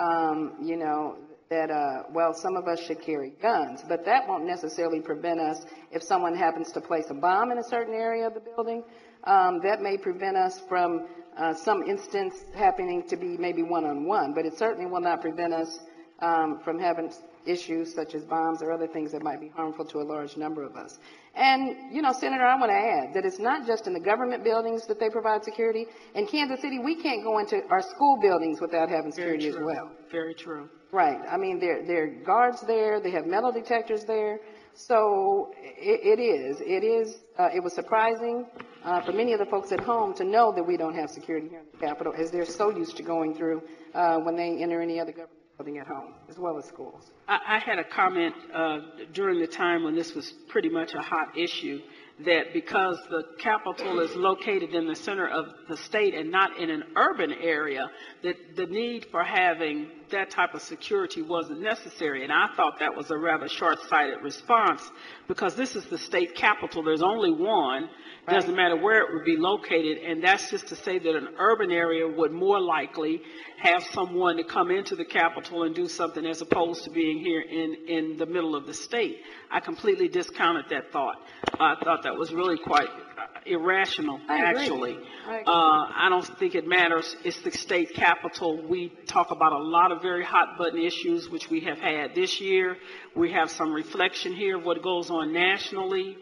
that, some of us should carry guns, but that won't necessarily prevent us if someone happens to place a bomb in a certain area of the building. That may prevent us from some instance happening to be maybe one-on-one, but it certainly will not prevent us from having issues such as bombs or other things that might be harmful to a large number of us. And, Senator, I want to add that it's not just in the government buildings that they provide security. In Kansas City, we can't go into our school buildings without having security as well. Very true. Right. I mean, there are guards there. They have metal detectors there. So it was surprising for many of the folks at home to know that we don't have security here in the Capitol, as they're so used to going through when they enter any other government building at home, as well as schools. I had a comment during the time when this was pretty much a hot issue, that because the Capitol is located in the center of the state and not in an urban area, that the need for having that type of security wasn't necessary. And I thought that was a rather short-sighted response, because this is the state capitol. There's only one. Doesn't matter where it would be located, and that's just to say that an urban area would more likely have someone to come into the Capitol and do something as opposed to being here in the middle of the state. I completely discounted that thought. I thought that was really quite irrational, actually. I don't think it matters. It's the state capitol. We talk about a lot of very hot-button issues, which we have had this year. We have some reflection here of what goes on nationally.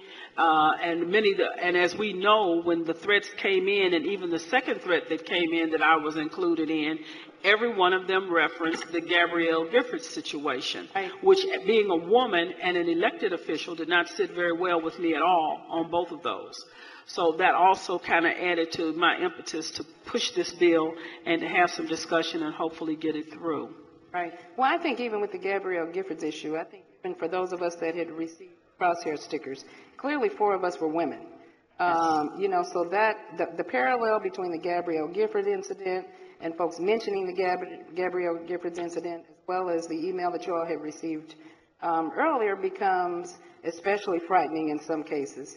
And as we know, when the threats came in, and even the second threat that came in that I was included in, every one of them referenced the Gabrielle Giffords situation, which, being a woman and an elected official, did not sit very well with me at all on both of those. So that also kind of added to my impetus to push this bill and to have some discussion and hopefully get it through. Right. Well, I think even with the Gabrielle Giffords issue, I think even for those of us that had received crosshair stickers, clearly 4 of us were women. You know, so that the parallel between the Gabrielle Giffords incident and folks mentioning the Gabrielle Giffords incident, as well as the email that you all had received earlier, becomes especially frightening in some cases.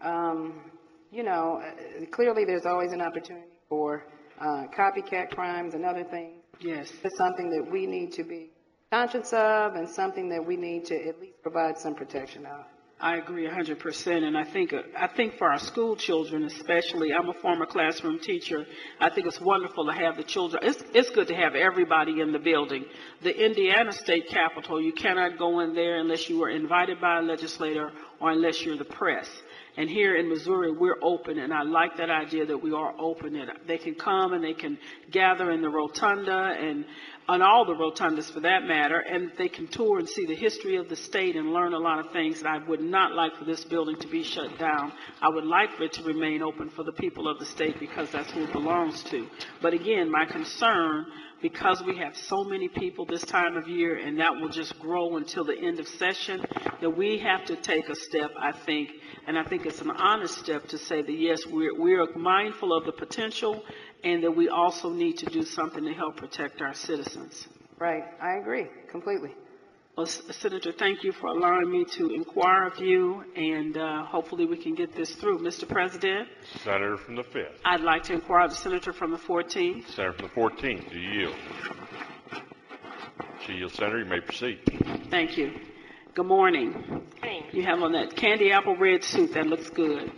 You know, clearly there's always an opportunity for copycat crimes and other things. Yes. It's something that we need to be conscious of, and something that we need to at least provide some protection of. I agree 100%, and I think for our school children especially, I'm a former classroom teacher. I think it's wonderful to have the children. It's good to have everybody in the building. The Indiana State Capitol, you cannot go in there unless you were invited by a legislator or unless you're the press. And here in Missouri, we're open, and I like that idea that we are open, and they can come and they can gather in the rotunda and on all the rotundas for that matter, and they can tour and see the history of the state and learn a lot of things. And I would not like for this building to be shut down. I would like for it to remain open for the people of the state, because that's who it belongs to. But again, my concern, because we have so many people this time of year, and that will just grow until the end of session, that we have to take a step, I think, and I think it's an honest step to say that, yes, we're mindful of the potential, and that we also need to do something to help protect our citizens. Right. I agree completely. Well, Senator, thank you for allowing me to inquire of you, and hopefully we can get this through. Mr. President? Senator from the 5th. I'd like to inquire of the Senator from the 14th. Senator from the 14th, do you yield? She yields, Senator. You may proceed. Thank you. Good morning. Hey. You have on that candy apple red suit. That looks good.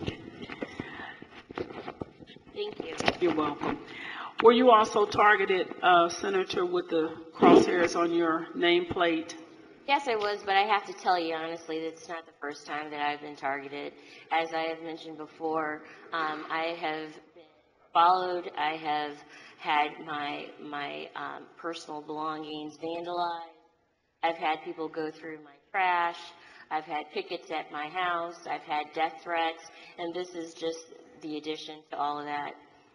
Thank you. You're welcome. Were you also targeted, Senator, with the crosshairs on your nameplate? Yes, I was, but I have to tell you honestly, that it's not the first time that I've been targeted. As I have mentioned before, I have been followed. I have had my personal belongings vandalized. I've had people go through my trash. I've had pickets at my house. I've had death threats, and this is just the addition to all of that.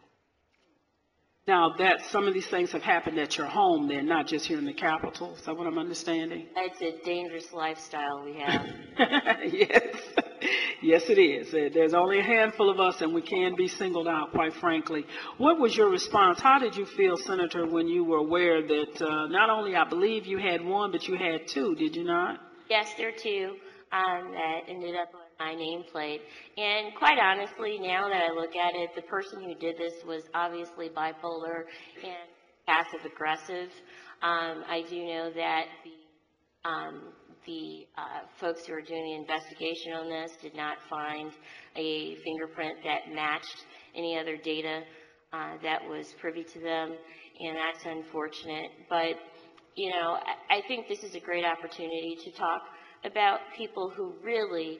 Now, that some of these things have happened at your home, then, not just here in the Capitol. Is that what I'm understanding? It's a dangerous lifestyle we have. Yes. Yes, it is. There's only a handful of us, and we can be singled out, quite frankly. What was your response? How did you feel, Senator, when you were aware that not only, I believe, you had one, but you had 2, did you not? Yes, there are 2 that ended up on my nameplate. And quite honestly, now that I look at it, the person who did this was obviously bipolar and passive-aggressive. I do know that the folks who are doing the investigation on this did not find a fingerprint that matched any other data that was privy to them, and that's unfortunate. But, you know, I think this is a great opportunity to talk about people who really,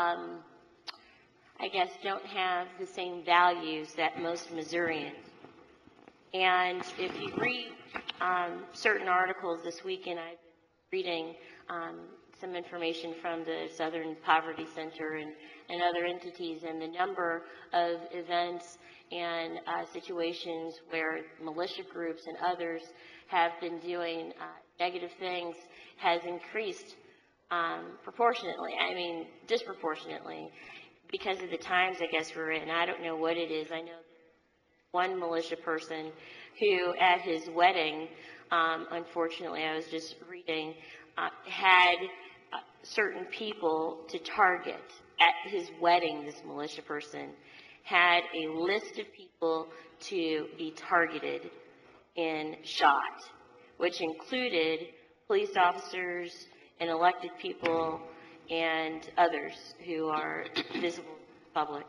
I guess, don't have the same values that most Missourians. And if you read certain articles this weekend, I've been reading some information from the Southern Poverty Center and other entities, and the number of events and situations where militia groups and others have been doing negative things has increased proportionately, I mean disproportionately. because of the times I guess we're in. I don't know what it is. I know one militia person who at his wedding, unfortunately I was just reading, had certain people to target. At his wedding, this militia person had a list of people to be targeted and shot, which included police officers and elected people and others who are visible to the public.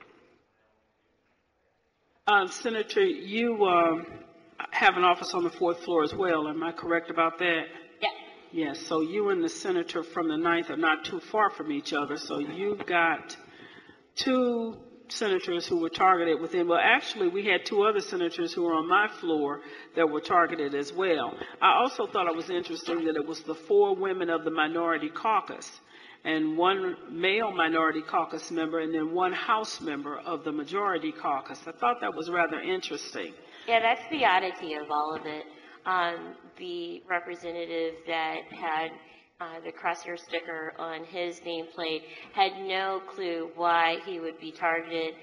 Senator, you have an office on the 4th floor as well. Am I correct about that? Yeah. Yes. So you and the senator from the 9th are not too far from each other. So you've got 2 senators who were targeted within. Well, actually, we had 2 other senators who were on my floor that were targeted as well. I also thought it was interesting that it was the 4 women of the minority caucus, and 1 male minority caucus member, and then 1 House member of the majority caucus. I thought that was rather interesting. Yeah, that's the oddity of all of it. The representative that had the crosshair sticker on his nameplate had no clue why he would be targeted.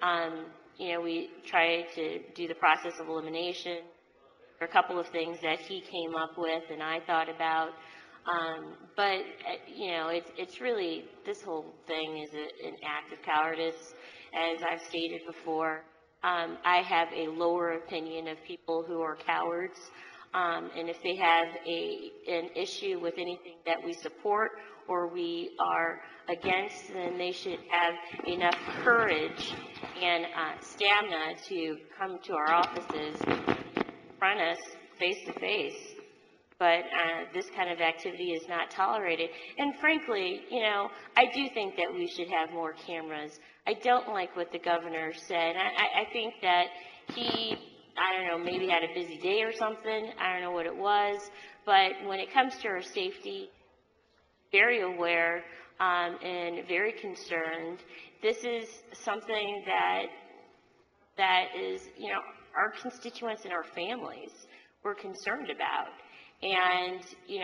We tried to do the process of elimination. There are a couple of things that he came up with and I thought about. But it's really, this whole thing is an act of cowardice. As I've stated before, I have a lower opinion of people who are cowards. And if they have an issue with anything that we support or we are against, then they should have enough courage and stamina to come to our offices, confront us face to face. But this kind of activity is not tolerated. And frankly, I do think that we should have more cameras. I don't like what the governor said. I think that he, I don't know, maybe had a busy day or something. I don't know what it was. But when it comes to our safety, very aware and very concerned. This is something that is, our constituents and our families we're concerned about. And,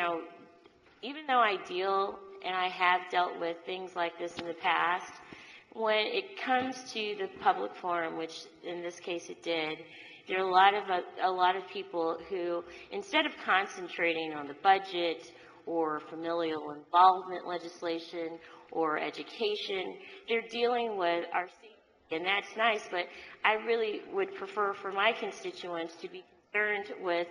even though I deal and I have dealt with things like this in the past, when it comes to the public forum, which in this case it did, there are a lot of people who, instead of concentrating on the budget or familial involvement legislation or education, they're dealing with our safety. And that's nice, but I really would prefer for my constituents to be concerned with,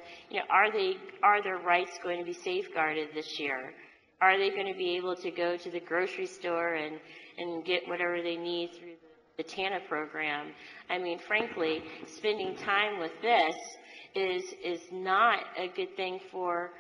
are their rights going to be safeguarded this year? Are they going to be able to go to the grocery store and get whatever they need through the TANA program? I mean, frankly, spending time with this is not a good thing for,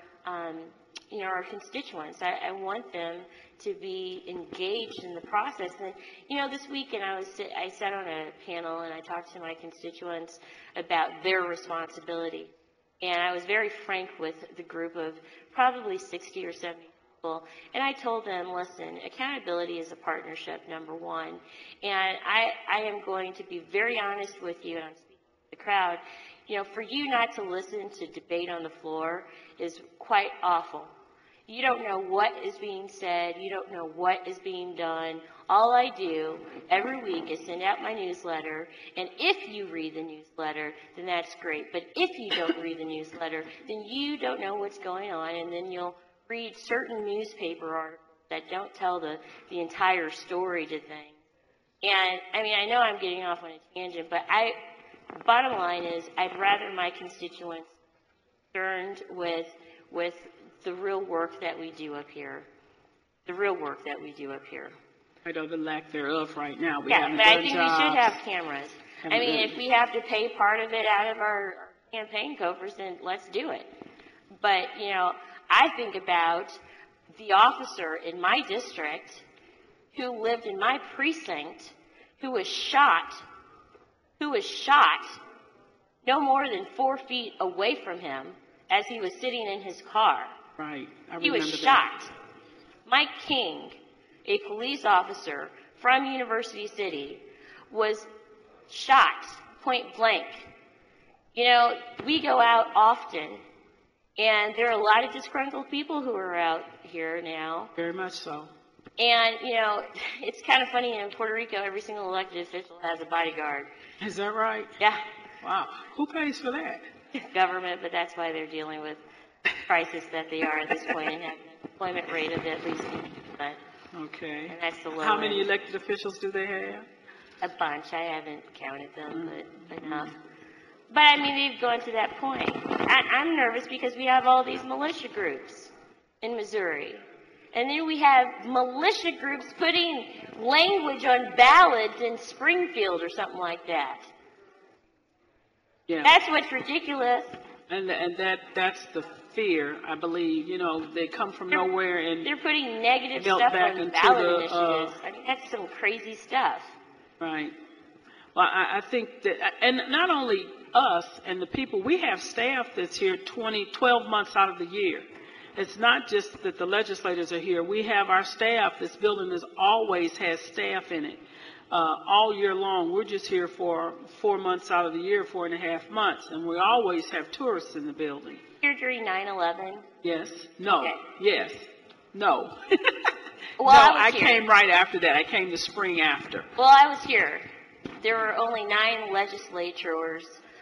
our constituents. I want them to be engaged in the process. And, this weekend I sat on a panel and I talked to my constituents about their responsibility. And I was very frank with the group of probably 60 or 70 people. And I told them, listen, accountability is a partnership, number one. And I am going to be very honest with you, and I'm speaking to the crowd. For you not to listen to debate on the floor is quite awful. You don't know what is being said. You don't know what is being done. All I do every week is send out my newsletter, and if you read the newsletter, then that's great. But if you don't read the newsletter, then you don't know what's going on, and then you'll read certain newspaper articles that don't tell the entire story to things. And, I know I'm getting off on a tangent, but bottom line is I'd rather my constituents concerned with the real work that we do up here. The real work that we do up here. I know the lack thereof right now. But I think we should have cameras. If we have to pay part of it out of our campaign coffers, then let's do it. But, I think about the officer in my district who lived in my precinct who was shot no more than 4 feet away from him as he was sitting in his car. Right. He was shot. Mike King, a police officer from University City, was shot point blank. We go out often, and there are a lot of disgruntled people who are out here now. Very much so. And, you know, it's kind of funny, in Puerto Rico, every single elected official has a bodyguard. Is that right? Yeah. Wow. Who pays for that? Government, but that's why they're dealing with the crisis that they are at this point and have an employment rate of at least 50%. Okay. And that's the low How many end. elected officials do they have? A bunch. I haven't counted them, but enough. But, I mean, they've gone to that point. I'm nervous because we have all these militia groups in Missouri. And then we have militia groups putting language on ballots in Springfield or something like that. Yeah. That's what's ridiculous. And that's the fear, I believe. You know, they come from nowhere and they're putting negative melt stuff back on into ballot the, initiatives. I mean, that's some crazy stuff. Right. Well, I think that, and not only us and the people, we have staff that's here 12 months out of the year. It's not just that the legislators are here. We have our staff. This building always has staff in it all year long. We're just here for 4 months out of the year, 4.5 months, and we always have tourists in the building. Here during 9/11? Yes. No. Okay. Yes. No. Well, no, I I was here. came right after that. I came the spring after. Well, I was here. There were only 9 legislatures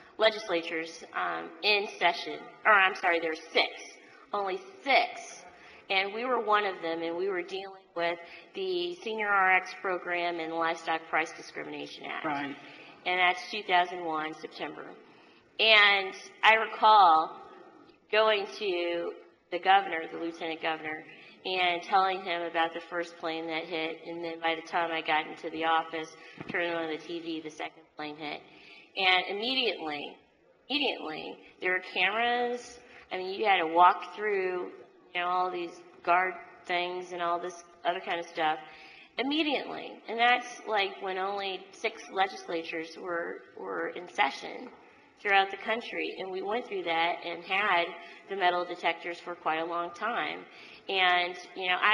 in session. Or, I'm sorry, there were 6. Only 6. And we were one of them, and we were dealing with the Senior RX program and the Livestock Price Discrimination Act. Right. And that's 2001, September. And I recall going to the governor, the lieutenant governor, and telling him about the first plane that hit, and then by the time I got into the office, turning on the TV, the second plane hit. And immediately, there were cameras. I mean, you had to walk through, you know, all these guard things and all this other kind of stuff immediately. And that's like when only 6 legislatures were in session throughout the country. And we went through that and had the metal detectors for quite a long time. And, you know,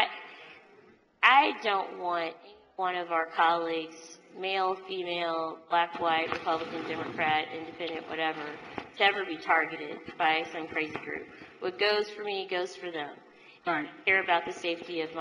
I don't want one of our colleagues, male, female, black, white, Republican, Democrat, independent, whatever, to ever be targeted by some crazy group. What goes for me goes for them. Right. I care about the safety of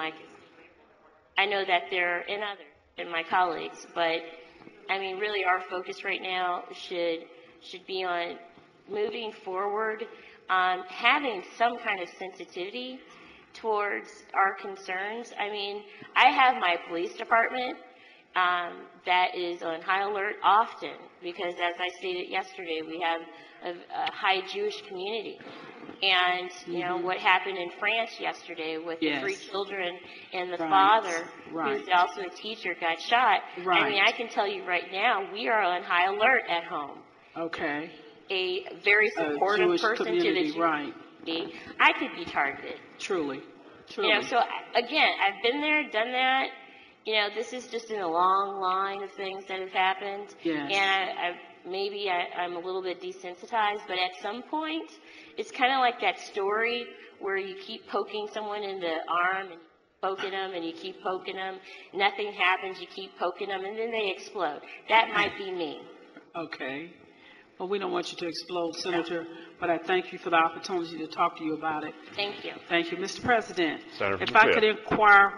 I know that they're in my colleagues, but I mean, really our focus right now should be on moving forward, having some kind of sensitivity towards our concerns. I mean, I have my police department that is on high alert often because, as I stated yesterday, we have a high Jewish community. And, you know, what happened in France yesterday with the 3 children and the father, who's also a teacher, got shot. Right. I mean, I can tell you right now, we are on high alert at home. Okay. A very supportive Jewish person to the community, Jewish right. community, I could be targeted. Truly. You know, so again, I've been there, done that. You know, this is just in a long line of things that have happened. Yes. And I'm a little bit desensitized, but at some point, it's kind of like that story where you keep poking someone in the arm and poking them and you keep poking them. Nothing happens, you keep poking them, and then they explode. That might be me. Okay. Well, we don't want you to explode, Senator, but I thank you for the opportunity to talk to you about it. Thank you. Thank you, Mr. President. Senator If I Smith. could inquire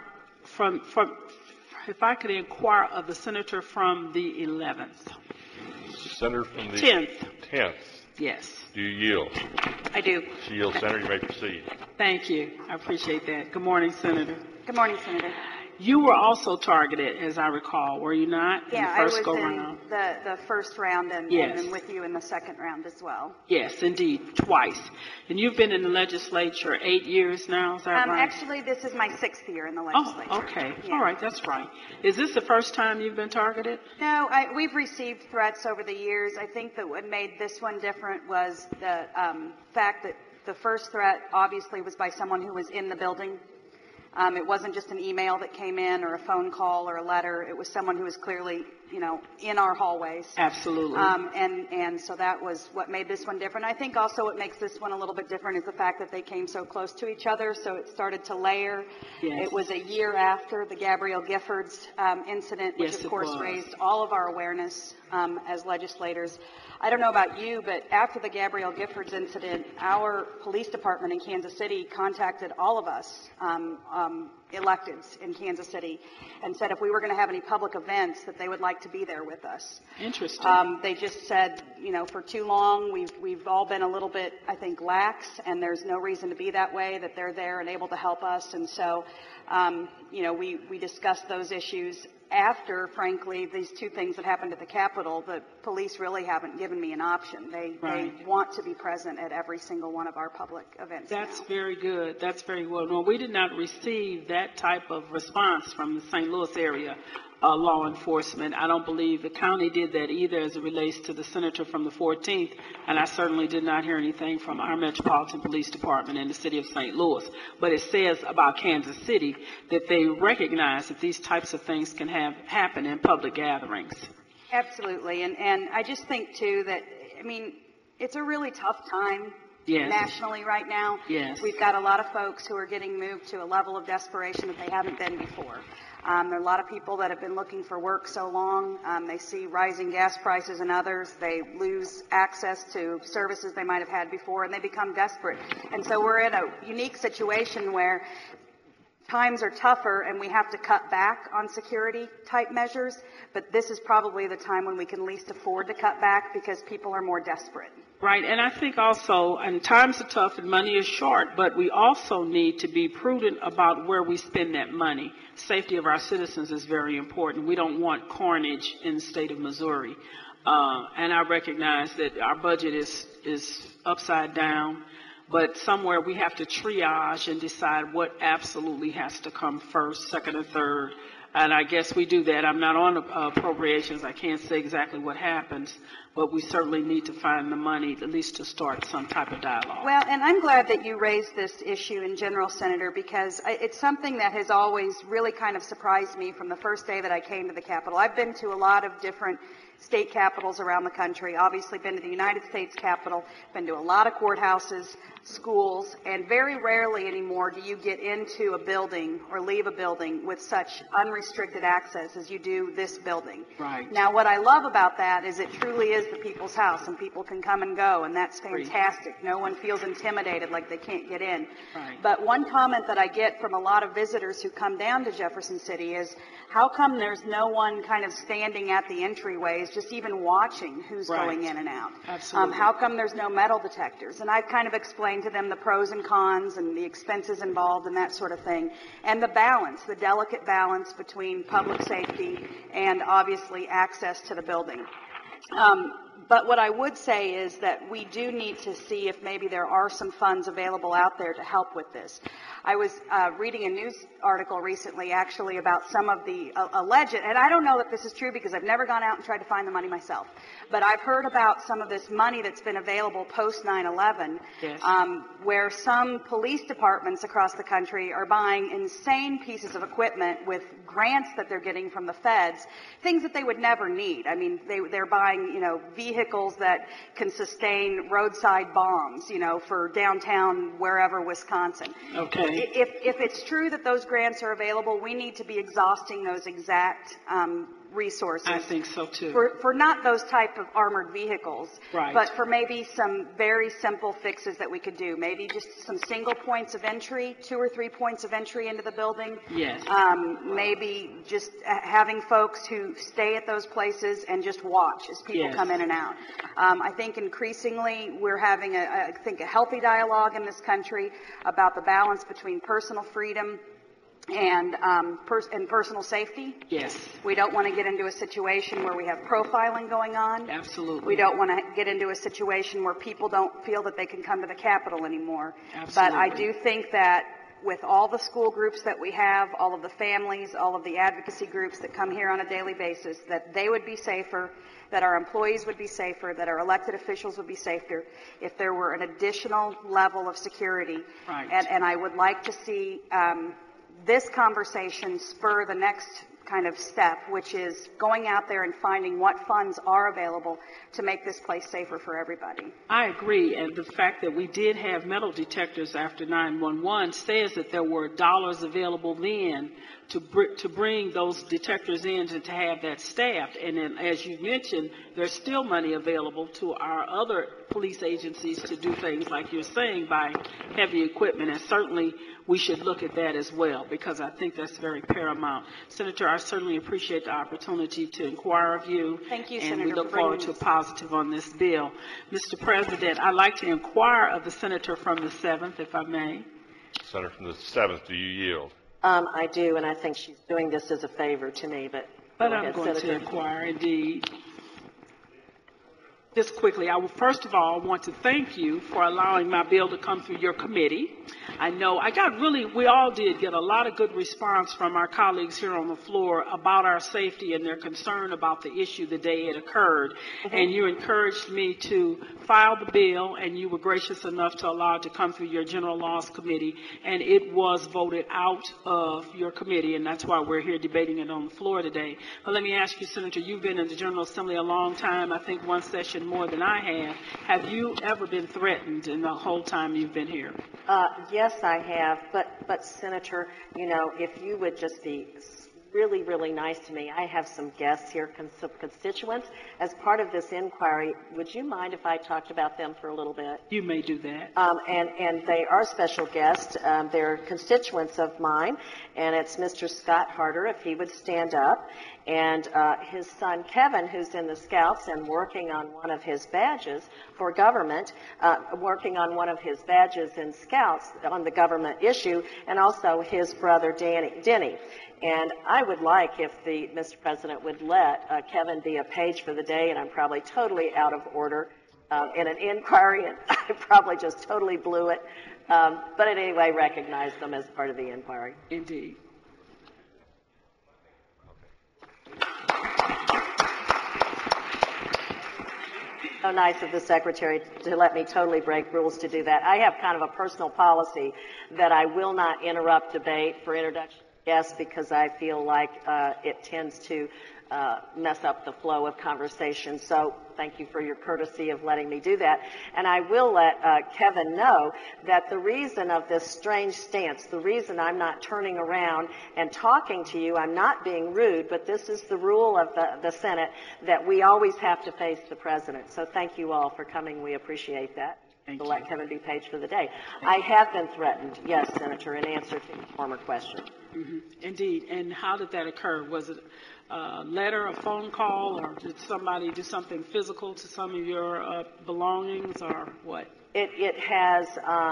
if I could inquire of the senator from the 11th. Senator from the 10th. Yes. Do you yield? I do. She yields, Senator. You may proceed. Thank you. I appreciate that. Good morning, Senator. Good morning, Senator. You were also targeted, as I recall, were you not? Yeah, in the I first was go-round? in the first round and then with you in the second round as well. Yes, indeed, twice. And you've been in the legislature 8 years now, is that right? Actually, this is my 6th year in the legislature. Oh, okay. Yeah. All right, that's right. Is this the first time you've been targeted? No, we've received threats over the years. I think that what made this one different was the fact that the first threat obviously was by someone who was in the building. It wasn't just an email that came in or a phone call or a letter. It was someone who was clearly, you know, in our hallways. Absolutely. And so that was what made this one different. I think also what makes this one a little bit different is the fact that they came so close to each other, so it started to layer. Yes. It was a year after the Gabrielle Giffords incident, which Yes, of course it was. raised all of our awareness as legislators. I don't know about you, but after the Gabrielle Giffords incident, our police department in Kansas City contacted all of us electeds in Kansas City and said if we were going to have any public events that they would like to be there with us. Interesting. They just said, for too long we've all been a little bit, I think, lax, and there's no reason to be that way, that they're there and able to help us. And so, we discussed those issues after, frankly, these two things that happened at the Capitol. The police really haven't given me an option. They want to be present at every single one of our public events. That's now. very good. That's very well. No, we did not receive that type of response from the St. Louis area law enforcement. I don't believe the county did that either as it relates to the senator from the 14th, and I certainly did not hear anything from our Metropolitan Police Department in the city of St. Louis. But it says about Kansas City that they recognize that these types of things can happen in public gatherings. Absolutely, and I just think, too, that, it's a really tough time nationally right now. Yes. We've got a lot of folks who are getting moved to a level of desperation that they haven't been before. There are a lot of people that have been looking for work so long. They see rising gas prices and others. They lose access to services they might have had before, and they become desperate. And so we're in a unique situation where times are tougher and we have to cut back on security type measures, but this is probably the time when we can least afford to cut back because people are more desperate. Right, and I think also, and times are tough and money is short, but we also need to be prudent about where we spend that money. Safety of our citizens is very important. We don't want carnage in the state of Missouri. And I recognize that our budget is upside down, but somewhere we have to triage and decide what absolutely has to come first, second, and third. And I guess we do that. I'm not on appropriations. I can't say exactly what happens, but we certainly need to find the money at least to start some type of dialogue. Well, and I'm glad that you raised this issue in general, Senator, because it's something that has always really kind of surprised me from the first day that I came to the Capitol. I've been to a lot of different state capitals around the country, obviously been to the United States Capitol, been to a lot of courthouses, schools, and very rarely anymore do you get into a building or leave a building with such unrestricted access as you do this building. Right. Now, what I love about that is it truly is the people's house, and people can come and go, and that's fantastic. No one feels intimidated like they can't get in. Right. But one comment that I get from a lot of visitors who come down to Jefferson City is, how come there's no one kind of standing at the entryways, just even watching who's going in and out? Absolutely. How come there's no metal detectors? And I've kind of explained to them the pros and cons and the expenses involved and that sort of thing. And the balance, the delicate balance between public safety and obviously access to the building. But what I would say is that we do need to see if maybe there are some funds available out there to help with this. I was reading a news article recently actually about some of the alleged, and I don't know that this is true because I've never gone out and tried to find the money myself, but I've heard about some of this money that's been available post 9/11, where some police departments across the country are buying insane pieces of equipment with grants that they're getting from the feds, things that they would never need. I mean, they're buying, vehicles that can sustain roadside bombs, for downtown wherever Wisconsin. Okay. If it's true that those grants are available, we need to be exhausting those exact resources. I think so too. For not those type of armored vehicles, right, but for maybe some very simple fixes that we could do. Maybe just some single points of entry, 2 or 3 points of entry into the building. Yes. Maybe just having folks who stay at those places and just watch as people come in and out. I think increasingly we're having a healthy dialogue in this country about the balance between personal freedom and personal safety. Yes. We don't want to get into a situation where we have profiling going on. Absolutely. We don't want to get into a situation where people don't feel that they can come to the Capitol anymore. Absolutely. But I do think that with all the school groups that we have, all of the families, all of the advocacy groups that come here on a daily basis, that they would be safer, that our employees would be safer, that our elected officials would be safer if there were an additional level of security. Right. And I would like to see this conversation spur the next kind of step, which is going out there and finding what funds are available to make this place safer for everybody. I agree, and the fact that we did have metal detectors after 911 says that there were dollars available then to bring those detectors in and to have that staffed. And then, as you mentioned, there's still money available to our other police agencies to do things like you're saying by heavy equipment, and certainly we should look at that as well, because I think that's very paramount. Senator, I certainly appreciate the opportunity to inquire of you. Thank you, and Senator, we look for forward to bringing a positive on this bill. Mr. President, I'd like to inquire of the senator from the 7th, if I may. Senator from the 7th, do you yield? I do, and I think she's doing this as a favor to me, but go I'm ahead, going Senator. to inquire, indeed. Just quickly, I will first of all want to thank you for allowing my bill to come through your committee. I know we all did get a lot of good response from our colleagues here on the floor about our safety and their concern about the issue the day it occurred. And you encouraged me to file the bill, and you were gracious enough to allow it to come through your General Laws Committee, and it was voted out of your committee, and that's why we're here debating it on the floor today. But let me ask you, Senator, you've been in the General Assembly a long time, I think one session more than I have. Have you ever been threatened in the whole time you've been here? Yes, I have, but Senator, you know, if you would just be really, really nice to me. I have some guests here, some constituents. As part of this inquiry, would you mind if I talked about them for a little bit? You may do that. And they are special guests. They're constituents of mine, and it's Mr. Scott Harder, if he would stand up, and his son Kevin, who's in the Scouts and working on one of his badges for government, working on one of his badges in Scouts on the government issue, and also his brother Denny. And I would like if Mr. President would let Kevin be a page for the day, and I'm probably totally out of order in an inquiry, and I probably just totally blew it. But at any way, recognize them as part of the inquiry. Indeed. So nice of the Secretary to let me totally break rules to do that. I have kind of a personal policy that I will not interrupt debate for introduction of guests because I feel like it tends to mess up the flow of conversation. So thank you for your courtesy of letting me do that. And I will let Kevin know that the reason of this strange stance, the reason I'm not turning around and talking to you, I'm not being rude, but this is the rule of the Senate that we always have to face the President. So thank you all for coming. We appreciate that. To let Kevin be page for the day. I have been threatened, yes, Senator, in answer to your former question. Mm-hmm. Indeed. And how did that occur? Was it a letter, a phone call, or did somebody do something physical to some of your belongings, or what? It has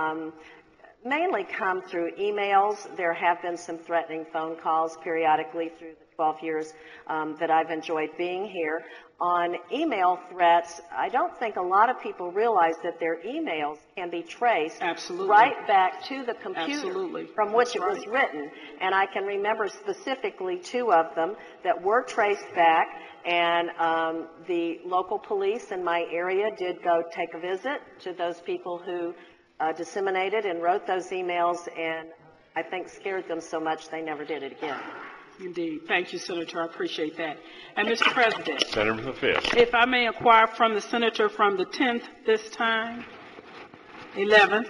mainly come through emails. There have been some threatening phone calls periodically through the 12 years that I've enjoyed being here. On email threats, I don't think a lot of people realize that their emails can be traced right back to the computer from which it was written. And I can remember specifically 2 of them that were traced back, and the local police in my area did go take a visit to those people who disseminated and wrote those emails, and I think scared them so much they never did it again. Indeed. Thank you, Senator. I appreciate that. And Mr. President. Senator from the 5th. If I may inquire from the senator from the 10th this time, 11th.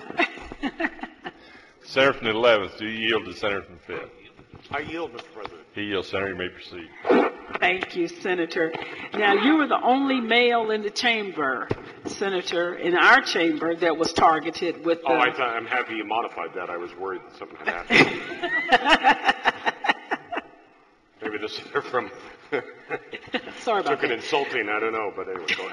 Senator from the 11th, do you yield to Senator from the 5th? I yield, Mr. President. He yields. Senator, you may proceed. Thank you, Senator. Now, you were the only male in the chamber, Senator, in our chamber that was targeted with the... I'm happy you modified that. I was worried that something had happened. Maybe the senator from... Sorry about took it insulting. I don't know, but anyway, go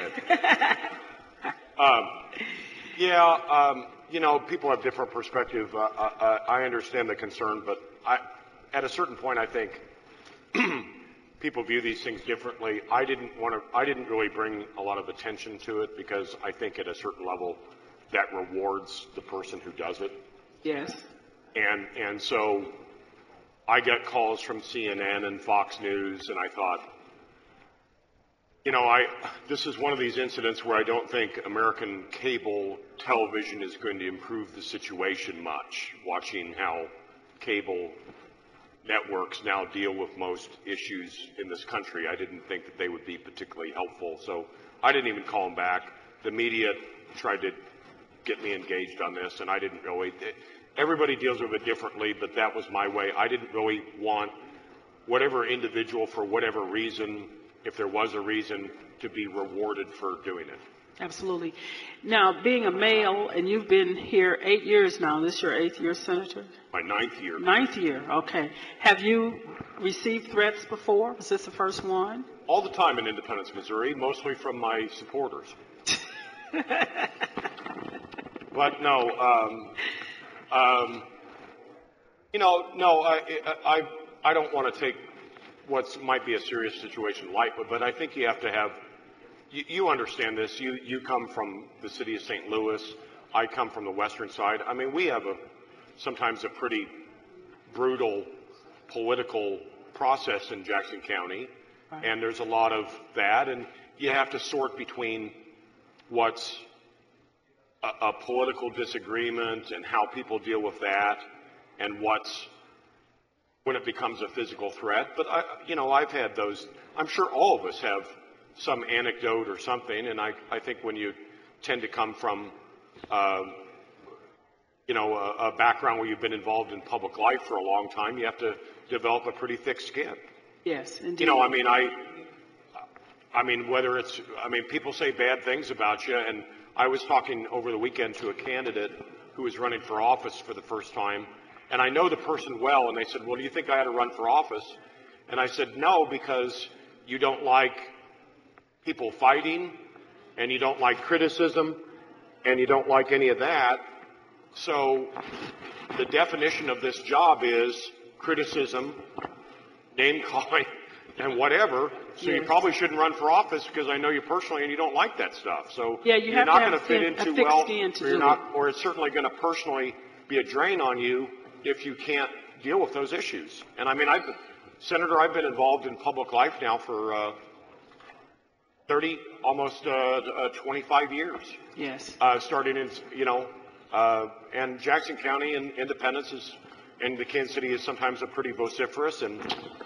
ahead. You know, people have different perspective. I understand the concern, but at a certain point, I think people view these things differently. I didn't really bring a lot of attention to it because I think at a certain level that rewards the person who does it. Yes. And so I got calls from CNN and Fox News, and I thought, you know, this is one of these incidents where I don't think American cable television is going to improve the situation much, watching how cable networks now deal with most issues in this country. I didn't think that they would be particularly helpful, so I didn't even call them back. The media tried to get me engaged on this, and I didn't really. Everybody deals with it differently, but that was my way. I didn't really want whatever individual, for whatever reason, if there was a reason, to be rewarded for doing it. Absolutely. Now, being a male, and you've been here 8 years now. This is your 8th year, Senator? My 9th year. 9th year, okay. Have you received threats before? Was this the first one? All the time in Independence, Missouri, mostly from my supporters. But no, no, I don't want to take what might be a serious situation lightly, but I think you have to have. You understand this. You come from the city of St. Louis. I come from the western side. I mean, we have sometimes a pretty brutal political process in Jackson County, and there's a lot of that, and you have to sort between what's a political disagreement and how people deal with that, and what's when it becomes a physical threat. But I've had those. I'm sure all of us have some anecdote or something, and I think when you tend to come from a background where you've been involved in public life for a long time, you have to develop a pretty thick skin. Yes, indeed. People say bad things about you, and I was talking over the weekend to a candidate who was running for office for the first time, and I know the person well, and they said, well, do you think I ought to run for office? And I said, no, because you don't like people fighting, and you don't like criticism, and you don't like any of that. So the definition of this job is criticism, name calling, and whatever. So you probably shouldn't run for office because I know you personally and you don't like that stuff. So you're not going to fit in too well, or it's certainly going to personally be a drain on you if you can't deal with those issues. And I mean, Senator, I've been involved in public life now for 30, almost 25 years. Yes. Starting in, and Jackson County and Independence and the Kansas City is sometimes a pretty vociferous, and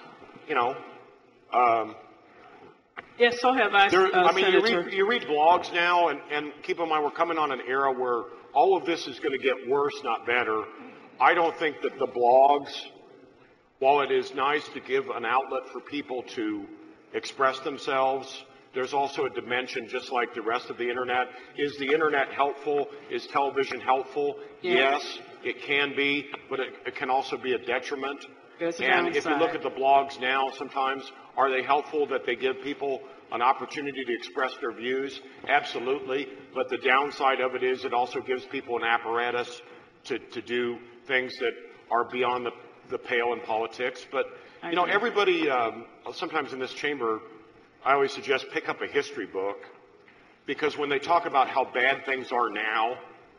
yes, so have I. Senator. You read blogs now, and keep in mind we're coming on an era where all of this is going to get worse, not better. I don't think that the blogs, while it is nice to give an outlet for people to express themselves, there's also a dimension just like the rest of the internet. Is the internet helpful? Is television helpful? Yes, it can be, but it can also be a detriment. And if you look at the blogs now, sometimes, are they helpful that they give people an opportunity to express their views? Absolutely. But the downside of it is it also gives people an apparatus to do things that are beyond the pale in politics. But, everybody, sometimes in this chamber, I always suggest pick up a history book, because when they talk about how bad things are now,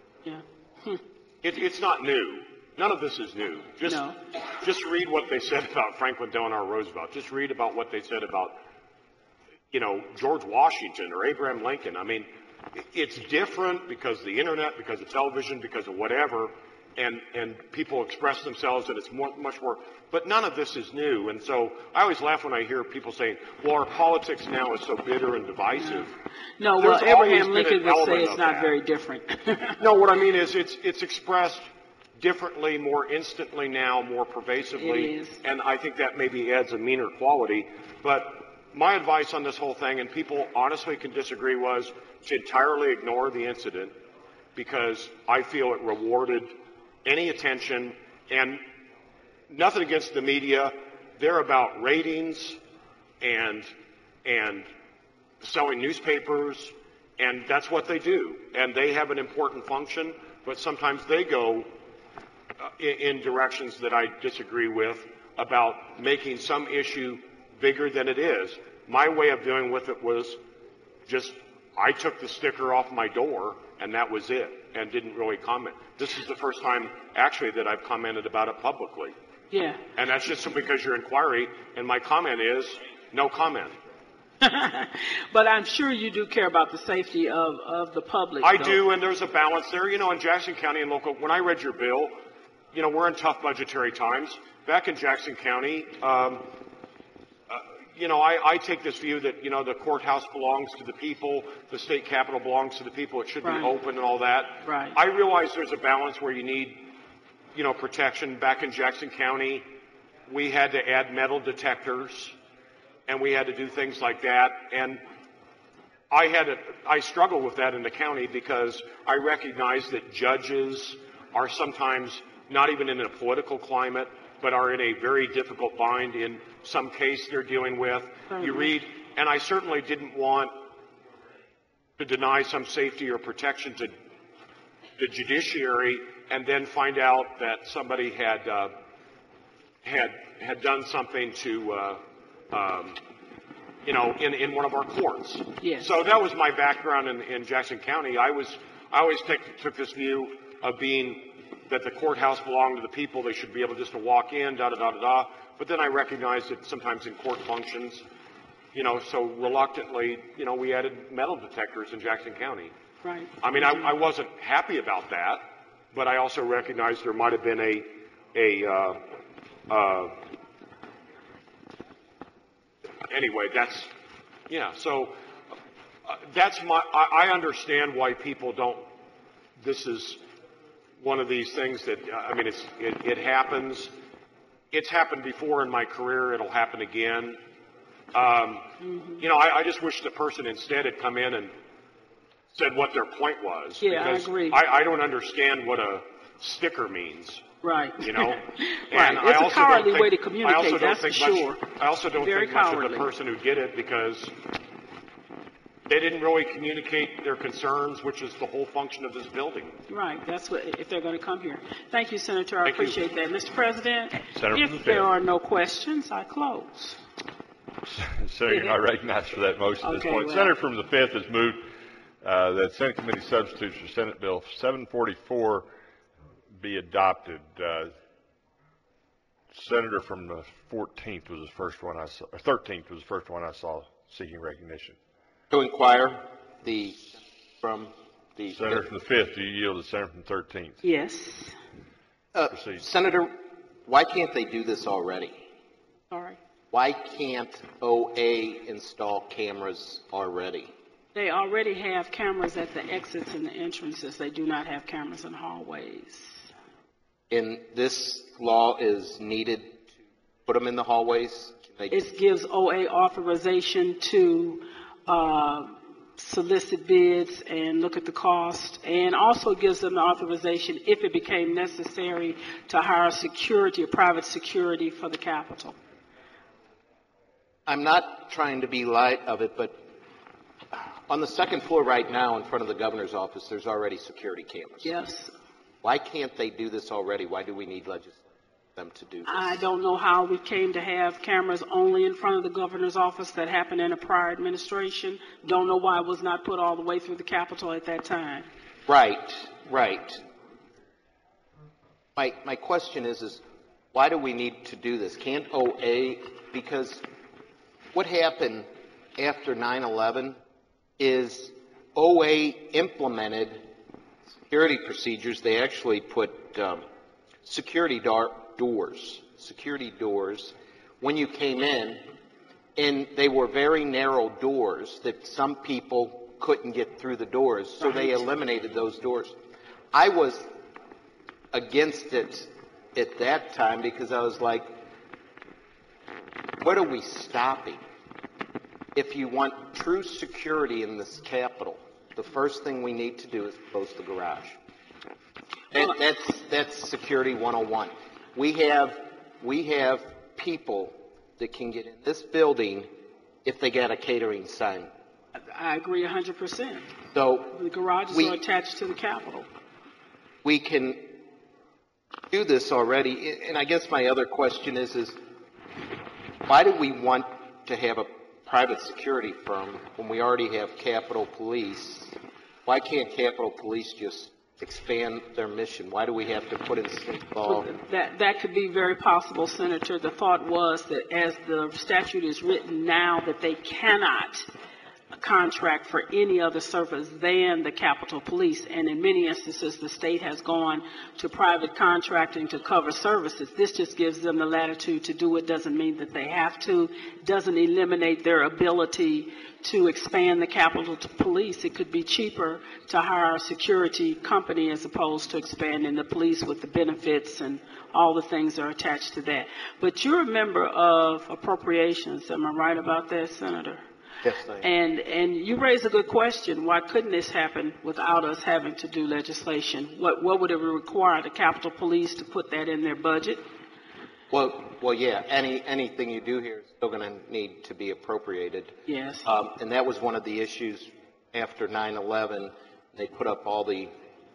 it's not new. None of this is new. Just read what they said about Franklin Delano Roosevelt. Just read about what they said about, George Washington or Abraham Lincoln. I mean, it's different because of the internet, because of television, because of whatever, and people express themselves, and it's much more. But none of this is new, and so I always laugh when I hear people saying, "Well, our politics now is so bitter and divisive." No, well, Abraham Lincoln would say it's not very different. No, what I mean is it's expressed differently, more instantly now, more pervasively, and I think that maybe adds a meaner quality. But my advice on this whole thing, and people honestly can disagree, was to entirely ignore the incident, because I feel it rewarded any attention, and nothing against the media. They're about ratings and selling newspapers, and that's what they do. And they have an important function, but sometimes they go in directions that I disagree with about making some issue bigger than it is. My way of dealing with it was just, I took the sticker off my door, and that was it, and didn't really comment. This is the first time, actually, that I've commented about it publicly. Yeah. And that's just because your inquiry, and my comment is, no comment. But I'm sure you do care about the safety of the public. I do, and there's a balance there. In Jackson County and local, when I read your bill, we're in tough budgetary times, back in Jackson County, I take this view that, the courthouse belongs to the people, the state capitol belongs to the people, it should be open and all that. Right. I realize there's a balance where you need, protection. Back in Jackson County, we had to add metal detectors, and we had to do things like that. And I struggle with that in the county because I recognize that judges are sometimes not even in a political climate, but are in a very difficult bind in some case they're dealing with. You read, and I certainly didn't want to deny some safety or protection to the judiciary and then find out that somebody had done something to, in one of our courts. Yes. So that was my background in Jackson County. I always took this view of being that the courthouse belonged to the people. They should be able just to walk in, da-da-da-da-da. But then I recognized that sometimes in court functions, so reluctantly, we added metal detectors in Jackson County. Right. I mean, I wasn't happy about that, but I also recognized there might have been anyway, I understand why people don't, this is one of these things that, it happens. It's happened before in my career. It'll happen again. I just wish the person instead had come in and said what their point was. Yeah, because I agree. I don't understand what a sticker means. Right. Right. And it's a cowardly way to communicate, that's for sure. I also don't Very think much cowardly. of the person who did it because they didn't really communicate their concerns, which is the whole function of this building. Right. That's what, if they're going to come here. Thank you, Senator. I Thank you. appreciate that. Mr. President, Senator from the if fifth. there are no questions, I close. Senator, you're not recognized for that motion at this Okay, point. well. Senator from the 5th has moved that Senate Committee substitutes for Senate Bill 744 be adopted. Senator from the 14th was the first one I saw, or 13th was the first one I saw seeking recognition. To inquire from the Senator from the 5th, do you yield to Senator from the 13th? Yes. Proceed. Senator, why can't they do this already? Sorry. Why can't OA install cameras already? They already have cameras at the exits and the entrances. They do not have cameras in hallways. And this law is needed to put them in the hallways? It gives OA authorization to solicit bids and look at the cost, and also gives them the authorization, if it became necessary, to hire security, private security for the Capitol. I'm not trying to be light of it, but on the second floor right now in front of the governor's office, there's already security cameras. Yes. Why can't they do this already? Why do we need legislation for them to do this? I don't know how we came to have cameras only in front of the governor's office. That happened in a prior administration. Don't know why it was not put all the way through the Capitol at that time. Right. My question is why do we need to do this? Can't OA, because what happened after 9/11 is OA implemented security procedures. They actually put security doors when you came in, and they were very narrow doors that some people couldn't get through the doors, so they eliminated those doors. I was against it at that time because I was like, what are we stopping? If you want true security in this Capitol, the first thing we need to do is close the garage. That's security 101. We have people that can get in this building if they get a catering sign. I agree 100%. So the garages are attached to the Capitol. We can do this already. And I guess my other question is why do we want to have a private security firm when we already have Capitol Police? Why can't Capitol Police just expand their mission? Why do we have to put in state law? That could be very possible, Senator. The thought was that as the statute is written now, that they cannot contract for any other service than the Capitol Police. And in many instances, the state has gone to private contracting to cover services. This just gives them the latitude to do it. Doesn't mean that they have to. Doesn't eliminate their ability to expand the Capitol Police. It could be cheaper to hire a security company as opposed to expanding the police with the benefits and all the things that are attached to that. But you're a member of Appropriations. Am I right about that, Senator? Yes, I am. And you raise a good question. Why couldn't this happen without us having to do legislation? What would it require the Capitol Police to put that in their budget? Well, yeah. Anything you do here is still going to need to be appropriated. Yes. And that was one of the issues after 9/11. They put up all the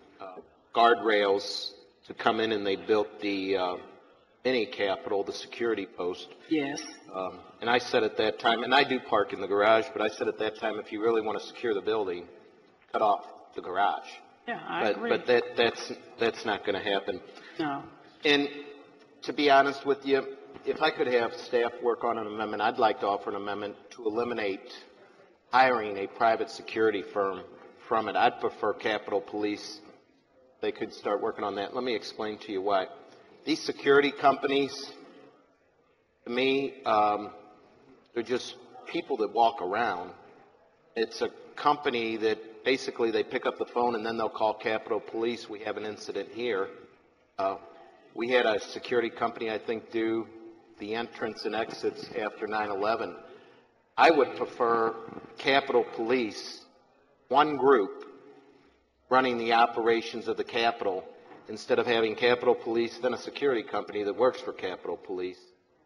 guardrails to come in, and they built the mini Capitol, the security post. Yes. And I said at that time, and I do park in the garage, but I said at that time, if you really want to secure the building, cut off the garage. Yeah, I agree. But that's not going to happen. No. And to be honest with you, if I could have staff work on an amendment, I'd like to offer an amendment to eliminate hiring a private security firm from it. I'd prefer Capitol Police. They could start working on that. Let me explain to you why. These security companies, to me, they're just people that walk around. It's a company that basically they pick up the phone and then they'll call Capitol Police. We have an incident here. We had a security company, I think, do the entrance and exits after 9/11. I would prefer Capitol Police, one group, running the operations of the Capitol, instead of having Capitol Police, then a security company that works for Capitol Police.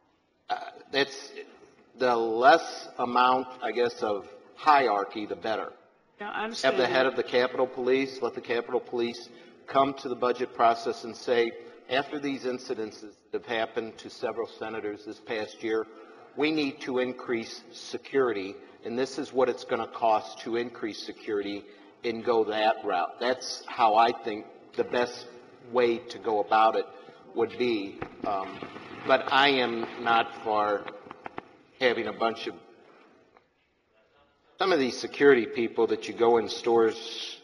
That's the less amount, I guess, of hierarchy, the better. Yeah, I understand. Have the head of the Capitol Police, let the Capitol Police come to the budget process and say, after these incidences that have happened to several senators this past year, we need to increase security, and this is what it's going to cost to increase security, and go that route. That's how I think the best way to go about it would be. But I am not for having a bunch of some of these security people that you go in stores,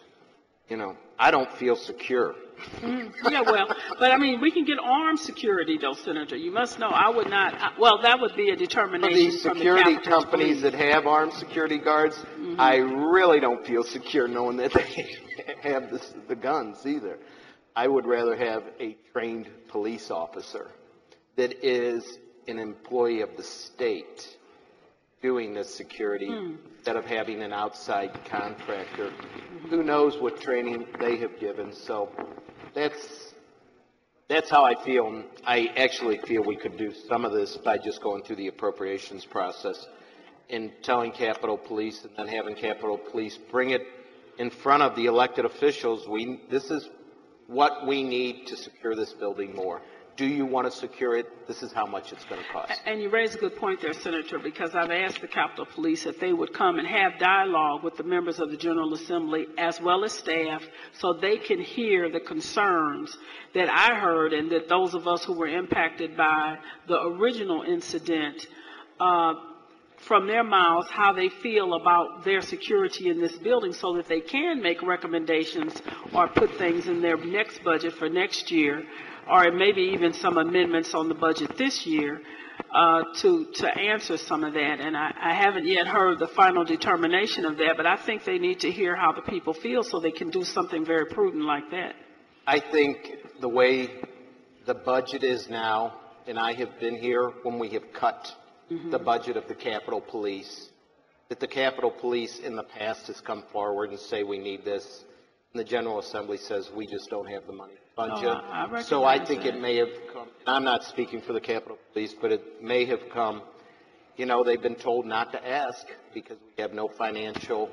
I don't feel secure. Yeah, well, but I mean, we can get armed security, though, Senator. You must know, I would not. That would be a determination These from the security Capitol companies Police. that have armed security guards, I really don't feel secure knowing that they have the guns either. I would rather have a trained police officer that is an employee of the state doing this security instead of having an outside contractor who knows what training they have given. So that's how I feel. I actually feel we could do some of this by just going through the appropriations process and telling Capitol Police and then having Capitol Police bring it in front of the elected officials. This is what we need to secure this building more. Do you want to secure it? This is how much it's going to cost. And you raise a good point there, Senator, because I've asked the Capitol Police if they would come and have dialogue with the members of the General Assembly as well as staff so they can hear the concerns that I heard and that those of us who were impacted by the original incident from their mouths how they feel about their security in this building so that they can make recommendations or put things in their next budget for next year, or maybe even some amendments on the budget this year to answer some of that. And I haven't yet heard the final determination of that, but I think they need to hear how the people feel so they can do something very prudent like that. I think the way the budget is now, and I have been here when we have cut the budget of the Capitol Police, that the Capitol Police in the past has come forward and say we need this, and the General Assembly says we just don't have the money to fund you. So I think it may have come, and I'm not speaking for the Capitol Police, but it may have come, they've been told not to ask because we have no financial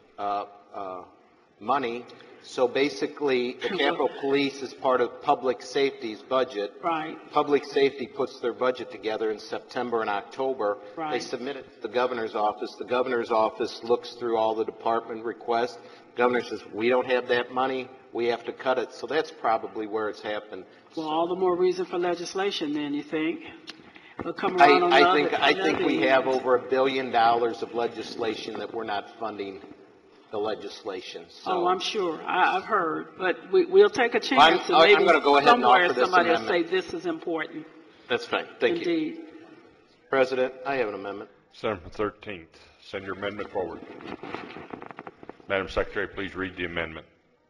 money. So basically, the Capitol Police is part of Public Safety's budget. Right. Public Safety puts their budget together in September and October. Right. They submit it to the governor's office. The governor's office looks through all the department requests. The governor says, we don't have that money. We have to cut it. So that's probably where it's happened. Well, all the more reason for legislation then, you think? Or come around on I think we another have end. over $1 billion of legislation that we're not funding the legislation. So Oh, I'm sure. I've heard. But we'll take a chance. And I'm maybe going to go ahead and somewhere offer this somebody will amendment. say this is important. That's fine. Thank you. Indeed. President, I have an amendment. Senator from the 13th, send your amendment forward. Madam Secretary, please read the amendment.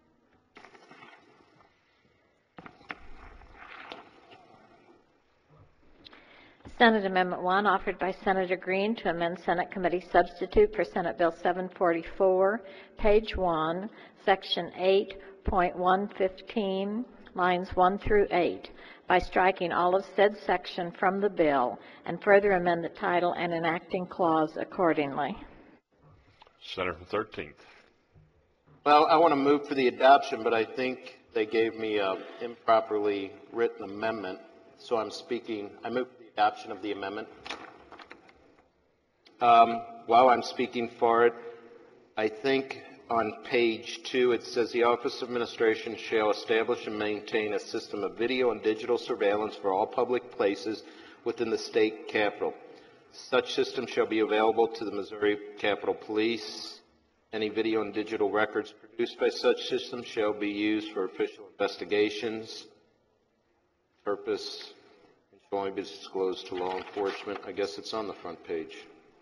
Senate Amendment 1, offered by Senator Green to amend Senate Committee Substitute for Senate Bill 744, page 1, section 8.115, lines 1 through 8, by striking all of said section from the bill and further amend the title and enacting clause accordingly. Senator from the 13th. Well, I want to move for the adoption, but I think they gave me an improperly written amendment, so I move for the adoption of the amendment. While I'm speaking for it, I think on page 2 it says the Office of Administration shall establish and maintain a system of video and digital surveillance for all public places within the state capitol. Such system shall be available to the Missouri Capitol Police. Any video and digital records produced by such system shall be used for official investigations. Purpose shall only be disclosed to law enforcement. I guess it's on the front page.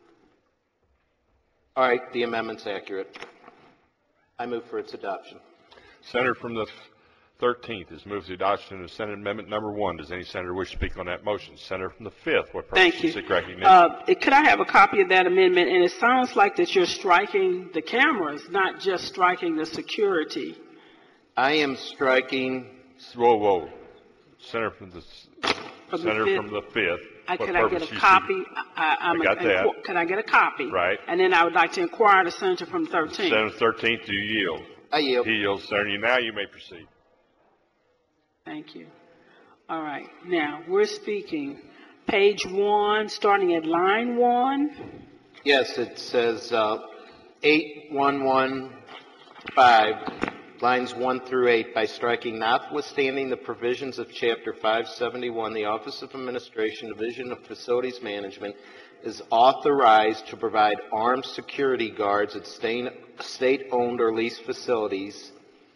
All right, the amendment's accurate. I move for its adoption. Senator from the 13th has moved the adoption of Senate Amendment number 1. Does any senator wish to speak on that motion? Senator from the 5th, what purpose Thank you. seek recognition? Could I have a copy of that amendment? And it sounds like that you're striking the cameras, not just striking the security. I am striking. Whoa. Senator from the 5th. Could I get a copy? I got that. Could I get a copy? Right. And then I would like to inquire the senator from the 13th. Senator 13th, do you yield? I yield. He yields, Senator. Now you may proceed. Thank you. All right. Now, we're speaking page 1, starting at line 1. Yes, it says 8115, lines 1 through 8, by striking notwithstanding the provisions of Chapter 571, the Office of Administration, Division of Facilities Management is authorized to provide armed security guards at state-owned or leased facilities,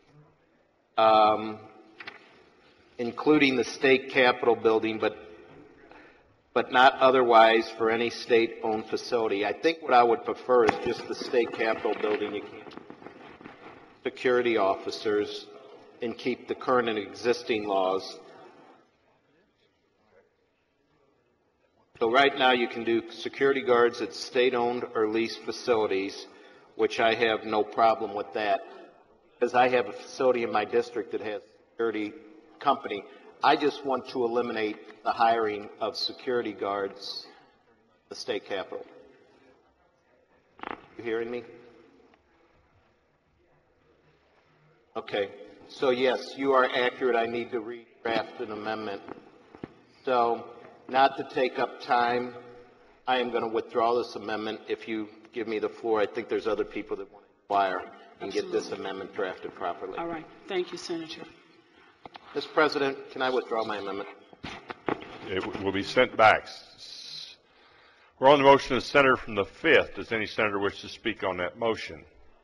including the state capitol building, but not otherwise for any state-owned facility. I think what I would prefer is just the state capitol building. You can't security officers and keep the current and existing laws. So right now you can do security guards at state-owned or leased facilities, which I have no problem with that, because I have a facility in my district that has a security company. I just want to eliminate the hiring of security guards at the state capitol. You hearing me? Okay. So yes, you are accurate. I need to redraft an amendment. So, not to take up time, I am going to withdraw this amendment. If you give me the floor, I think there's other people that want to inquire and get this amendment drafted properly. All right. Thank you, Senator. Mr. President, can I withdraw my amendment? It will be sent back. We're on the motion of the senator from the 5th. Does any senator wish to speak on that motion?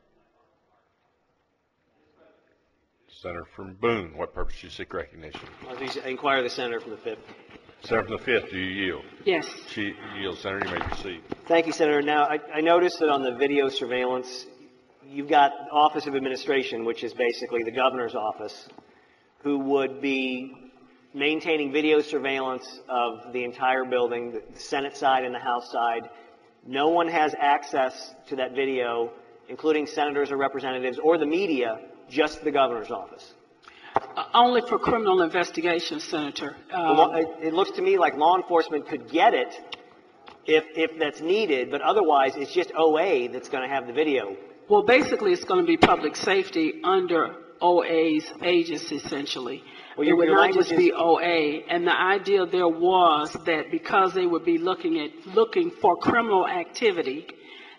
Senator from Boone, what purpose do you seek recognition? I'll inquire the senator from the 5th. Senator from the 5th, do you yield? Yes. She yields. Senator, you may proceed. Thank you, Senator. Now, I noticed that on the video surveillance, you've got Office of Administration, which is basically the governor's office, who would be maintaining video surveillance of the entire building, the Senate side and the House side. No one has access to that video, including senators or representatives or the media, just the governor's office. Only for criminal investigations, Senator. It looks to me like law enforcement could get it if that's needed, but otherwise it's just OA that's going to have the video. Well, basically it's going to be public safety under OA's aegis, essentially. Well, it would your not just language be OA. And the idea there was that because they would be looking for criminal activity,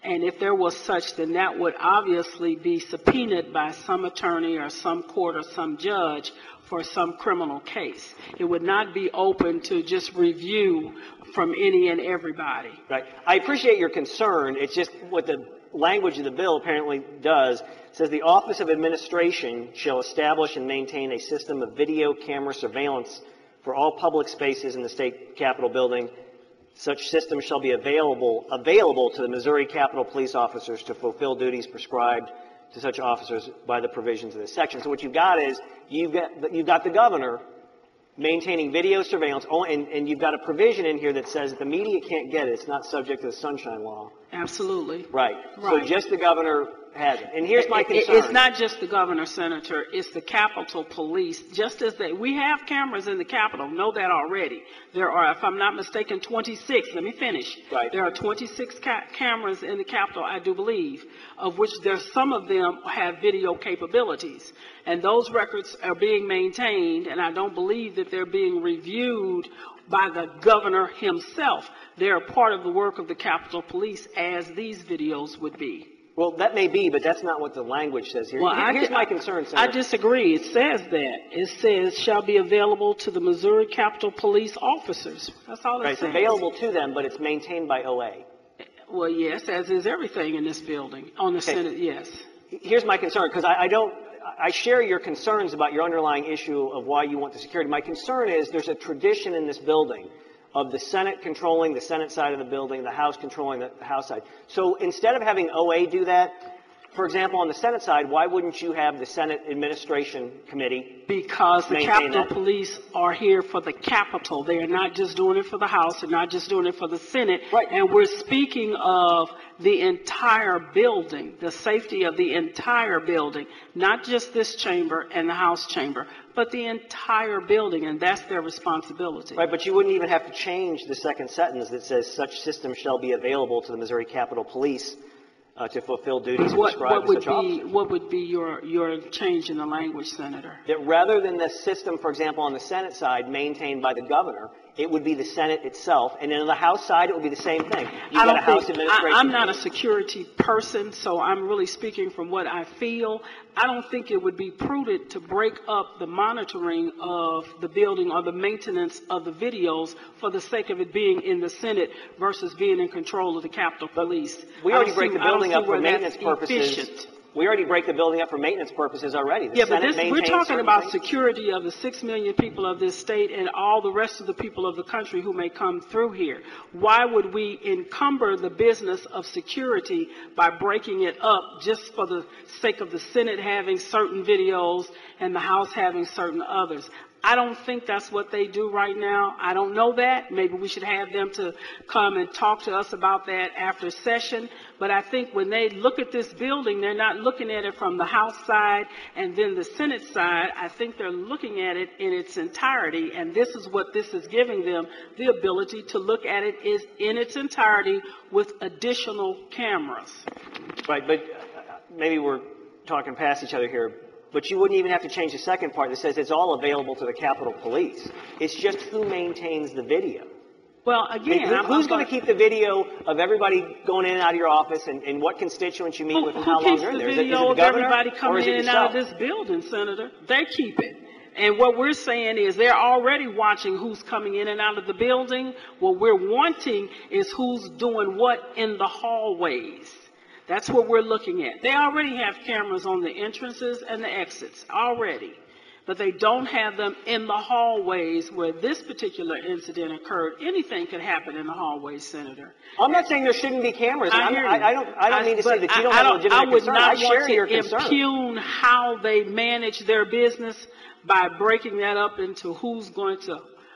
And if there was such, then that would obviously be subpoenaed by some attorney or some court or some judge for some criminal case. It would not be open to just review from any and everybody. Right. I appreciate your concern. It's just what the language of the bill apparently does. It says the Office of Administration shall establish and maintain a system of video camera surveillance for all public spaces in the state capitol building. Such system shall be available to the Missouri Capitol Police officers to fulfill duties prescribed to such officers by the provisions of this section. So what you've got is you've got the governor maintaining video surveillance, and you've got a provision in here that says that the media can't get it. It's not subject to the Sunshine Law. Absolutely. Right. So Right. just the governor has it. And here's my concern. It's not just the governor, Senator. It's the Capitol Police. Just as we have cameras in the Capitol. Know that already. There are, if I'm not mistaken, 26. Let me finish. Right. There are 26 cameras in the Capitol, I do believe, of which some of them have video capabilities. And those records are being maintained, and I don't believe that they're being reviewed by the governor himself. They're a part of the work of the Capitol Police, as these videos would be. Well, that may be, but that's not what the language says here. Well, Here's my concern, Senator. I disagree. It says that. It says shall be available to the Missouri Capitol Police officers. That's all it Right, it's says. available to them, but it's maintained by OA. Well, yes, as is everything in this building. On the Senate, yes. Here's my concern, because I share your concerns about your underlying issue of why you want the security. My concern is there's a tradition in this building of the Senate controlling the Senate side of the building, the House controlling the House side. So instead of having OA do that, for example, on the Senate side, why wouldn't you have the Senate Administration Committee? Because the maintain Capitol that? Police are here for the Capitol. They are not just doing it for the House. They're not just doing it for the Senate. Right. And we're speaking of the entire building, the safety of the entire building, not just this chamber and the House chamber, but the entire building, and that's their responsibility. Right, but you wouldn't even have to change the second sentence that says such system shall be available to the Missouri Capitol Police to fulfill duties prescribed to such officers. What would be your change in the language, Senator? That rather than the system, for example, on the Senate side maintained by the governor, it would be the Senate itself, and then on the House side, it would be the same thing. You've got a House Administration. I'm not a security person, so I'm really speaking from what I feel. I don't think it would be prudent to break up the monitoring of the building or the maintenance of the videos for the sake of it being in the Senate versus being in control of the Capitol Police. We already break the building up for maintenance purposes. Efficient. We already break the building up for maintenance purposes already. The Yeah, Senate but we're maintains talking certain about things. security of the 6 million people of this state and all the rest of the people of the country who may come through here. Why would we encumber the business of security by breaking it up just for the sake of the Senate having certain videos and the House having certain others? I don't think that's what they do right now. I don't know that. Maybe we should have them to come and talk to us about that after session. But I think when they look at this building, they're not looking at it from the House side and then the Senate side. I think they're looking at it in its entirety. And this is what this is giving them, the ability to look at it is in its entirety with additional cameras. Right, but maybe we're talking past each other here. But you wouldn't even have to change the second part that says it's all available to the Capitol Police. It's just who maintains the video. Well, again, who's going to keep the video of everybody going in and out of your office and what constituents you meet with and how long they're in there? Who keeps the video of everybody coming in and out of this building, Senator? They keep it. And what we're saying is they're already watching who's coming in and out of the building. What we're wanting is who's doing what in the hallways. That's what we're looking at. They already have cameras on the entrances and the exits already, but they don't have them in the hallways where this particular incident occurred. Anything could happen in the hallways, Senator. I'm not saying there shouldn't be cameras. I don't mean to say that you don't have a legitimate I would concern. not I share your want to concern. impugn how they manage their business by breaking that up into who's going to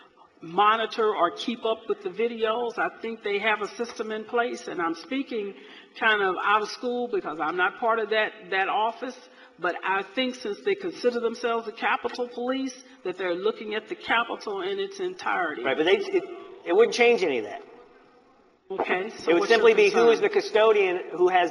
monitor or keep up with the videos. I think they have a system in place, and I'm speaking kind of out of school because I'm not part of that office, but I think since they consider themselves the Capitol Police, that they're looking at the Capitol in its entirety. Right, but it wouldn't change any of that. Okay, so It would what's simply your be who concern? is the custodian who has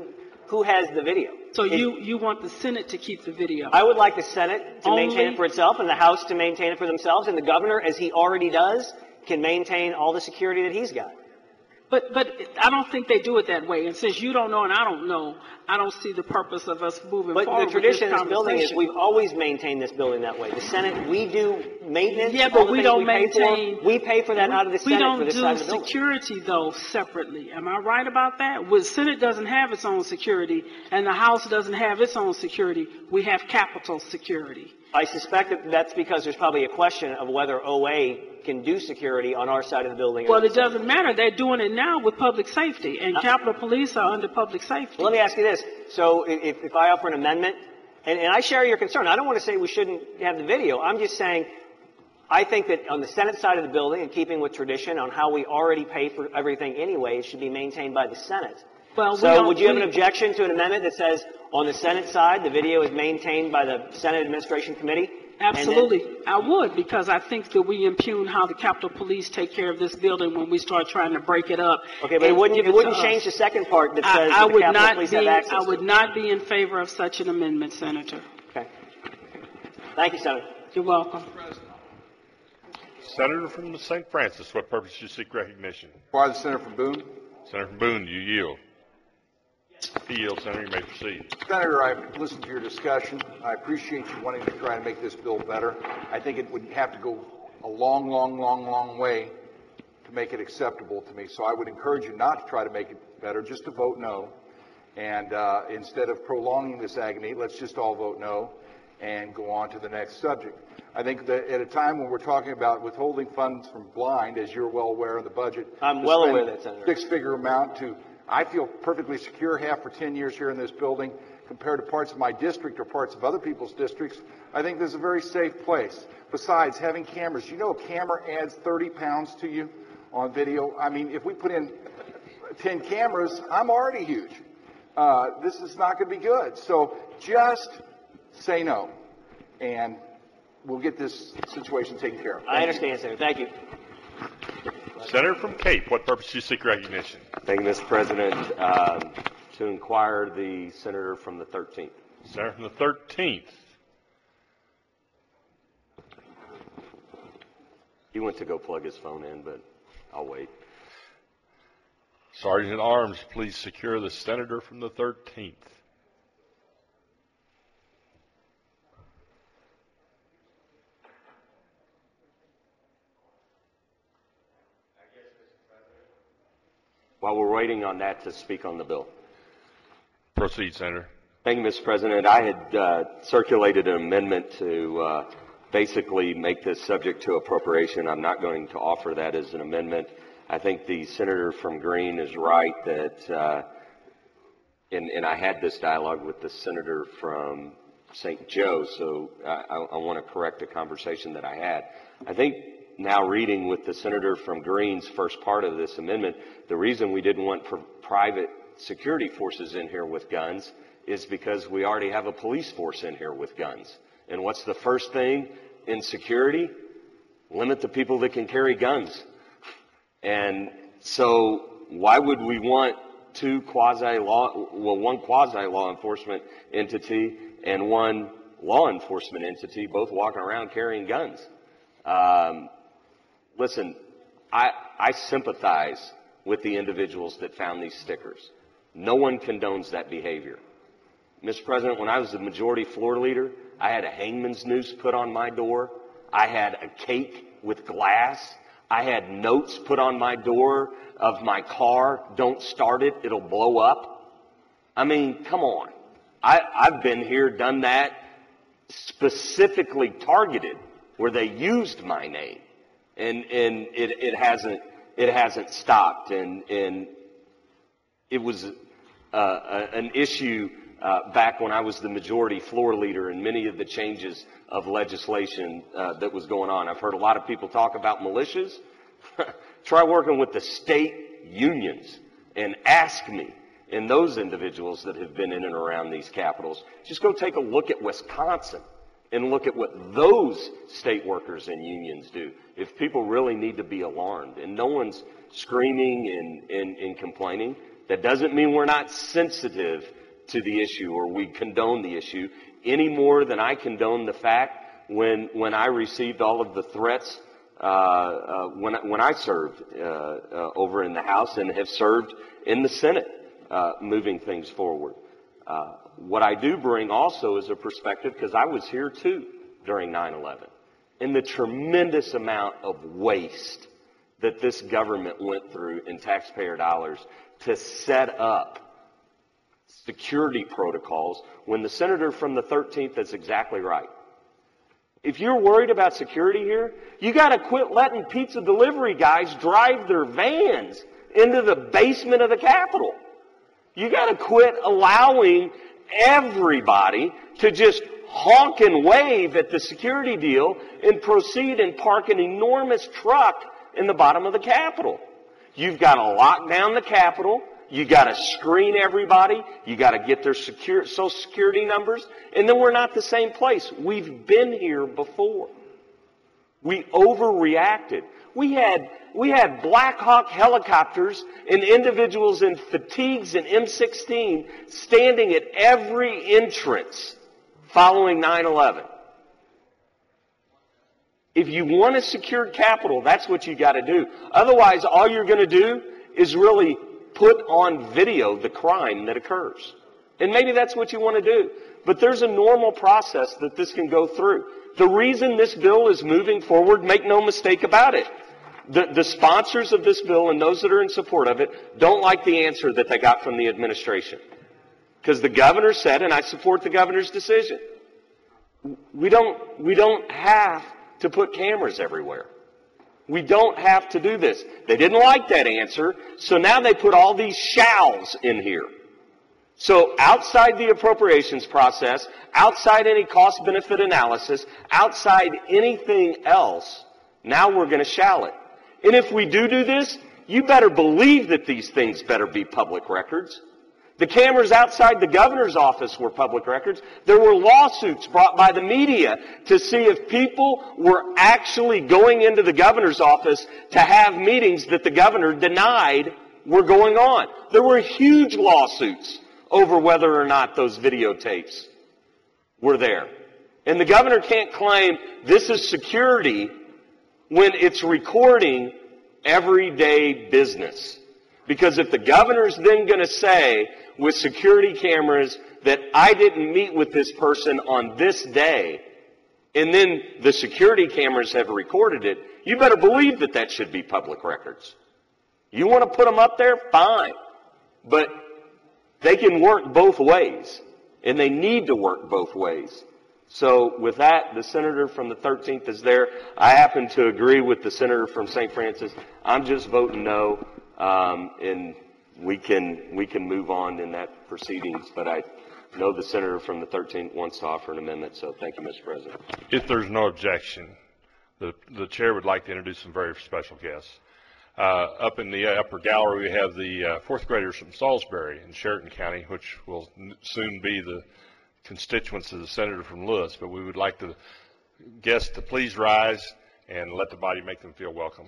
the video. So you want the Senate to keep the video? I would like the Senate to maintain Only- it for itself and the House to maintain it for themselves, and the governor, as he already does, can maintain all the security that he's got. But I don't think they do it that way. And since you don't know and I don't know, I don't see the purpose of us moving But forward the tradition with of this building is conversation. we've always maintained this building that way. The Senate, we do maintenance. Yeah, all but the we things don't pay for, maintain. we pay for that out of the We Senate don't for this do side of the building. security though separately. Am I right about that? Well, the Senate doesn't have its own security, and the House doesn't have its own security. We have Capitol security. I suspect that that's because there's probably a question of whether OA can do security on our side of the building. Well, it doesn't matter. They're doing it now with public safety, and Capitol Police are under public safety. Well, let me ask you this. So if I offer an amendment, and I share your concern, I don't want to say we shouldn't have the video. I'm just saying I think that on the Senate side of the building, in keeping with tradition on how we already pay for everything anyway, it should be maintained by the Senate. Well, so would you have an objection to an amendment that says on the Senate side, the video is maintained by the Senate Administration Committee? Absolutely. I would, because I think that we impugn how the Capitol Police take care of this building when we start trying to break it up. Okay, but it wouldn't change the second part that says that the Capitol Police have access. I would not be in favor of such an amendment, Senator. Okay. Thank you, Senator. You're welcome. Senator from St. Francis, what purpose do you seek recognition? Why the Senator from Boone? Senator from Boone, do you yield? He yields, Senator. You may proceed. Senator, I've listened to your discussion. I appreciate you wanting to try to make this bill better. I think it would have to go a long way to make it acceptable to me. So I would encourage you not to try to make it better, just to vote no. And instead of prolonging this agony, let's just all vote no and go on to the next subject. I think that at a time when we're talking about withholding funds from blind, as you're well aware of the budget, I'm well aware of that, Senator. Six-figure amount to, I feel perfectly secure, have for 10 years here in this building, compared to parts of my district or parts of other people's districts. I think this is a very safe place. Besides, having cameras, you know, a camera adds 30 pounds to you on video. I mean, if we put in 10 cameras, I'm already huge. This is not going to be good. So just say no, and we'll get this situation taken care of. I understand, Senator. Thank you. Senator from Cape, what purpose do you seek recognition? Thank you, Mr. President. To inquire the senator from the 13th. Senator from the 13th. He went to go plug his phone in, but I'll wait. Sergeant at Arms, please secure the senator from the 13th. While we're waiting on that to speak on the bill. Proceed, Senator. Thank you, Mr. President. I had circulated an amendment to basically make this subject to appropriation. I'm not going to offer that as an amendment. I think the senator from Green is right that, and I had this dialogue with the senator from St. Joe, so I want to correct a conversation that I had. I think now reading with the senator from Green's first part of this amendment, the reason we didn't want private security forces in here with guns is because we already have a police force in here with guns. And what's the first thing in security? Limit the people that can carry guns. And so why would we want one quasi-law enforcement entity and one law enforcement entity both walking around carrying guns? Listen, I sympathize with the individuals that found these stickers. No one condones that behavior. Mr. President, when I was the majority floor leader, I had a hangman's noose put on my door. I had a cake with glass. I had notes put on my door of my car, don't start it, it'll blow up. I mean, come on. I've been here, done that, specifically targeted where they used my name. And it hasn't stopped. And it was an issue back when I was the majority floor leader and many of the changes of legislation that was going on. I've heard a lot of people talk about militias. Try working with the state unions and ask me and those individuals that have been in and around these capitals. Just go take a look at Wisconsin and look at what those state workers and unions do. If people really need to be alarmed, and no one's screaming and complaining, that doesn't mean we're not sensitive to the issue or we condone the issue any more than I condone the fact when I received all of the threats when I served over in the House and have served in the Senate moving things forward. What I do bring also is a perspective, because I was here too during 9/11, and the tremendous amount of waste that this government went through in taxpayer dollars to set up security protocols, when the senator from the 13th is exactly right. If you're worried about security here, you got to quit letting pizza delivery guys drive their vans into the basement of the Capitol. You got to quit allowing everybody to just honk and wave at the security deal and proceed and park an enormous truck in the bottom of the Capitol. You've got to lock down the Capitol. You got to screen everybody. You got to get their social security numbers. And then we're not the same place. We've been here before. We overreacted. We had Black Hawk helicopters and individuals in fatigues and M16 standing at every entrance following 9/11. If you want a secured Capitol, that's what you got to do. Otherwise, all you're going to do is really put on video the crime that occurs. And maybe that's what you want to do. But there's a normal process that this can go through. The reason this bill is moving forward, make no mistake about it, the sponsors of this bill and those that are in support of it don't like the answer that they got from the administration. Because the governor said, and I support the governor's decision, we don't have to put cameras everywhere. We don't have to do this. They didn't like that answer, so now they put all these shalls in here. So outside the appropriations process, outside any cost-benefit analysis, outside anything else, now we're going to shall it. And if we do this, you better believe that these things better be public records. The cameras outside the governor's office were public records. There were lawsuits brought by the media to see if people were actually going into the governor's office to have meetings that the governor denied were going on. There were huge lawsuits over whether or not those videotapes were there. And the governor can't claim this is security when it's recording everyday business. Because if the governor's then going to say with security cameras that I didn't meet with this person on this day, and then the security cameras have recorded it, you better believe that that should be public records. You want to put them up there? Fine. But they can work both ways, and they need to work both ways. So with that, the senator from the 13th is there. I happen to agree with the senator from St. Francis. I'm just voting no, and we can move on in that proceedings. But I know the senator from the 13th wants to offer an amendment, so thank you, Mr. President. If there's no objection, the chair would like to introduce some very special guests. Up in the upper gallery, we have the fourth graders from Salisbury in Sheridan County, which will soon be the constituents of the senator from Lewis. But we would like the guests to please rise and let the body make them feel welcome.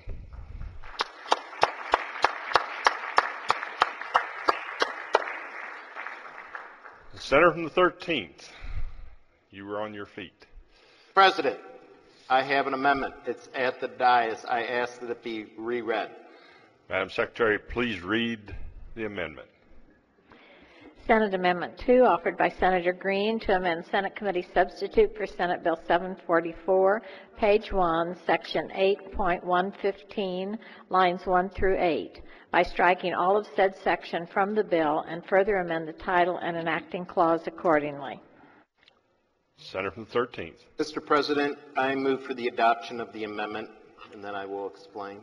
The senator from the 13th, you were on your feet. President, I have an amendment. It's at the dais. I ask that it be reread. Madam Secretary, please read the amendment. Senate Amendment 2, offered by Senator Green to amend Senate Committee Substitute for Senate Bill 744, page 1, section 8.115, lines 1 through 8, by striking all of said section from the bill and further amend the title and enacting clause accordingly. Senator from the 13th. Mr. President, I move for the adoption of the amendment, and then I will explain.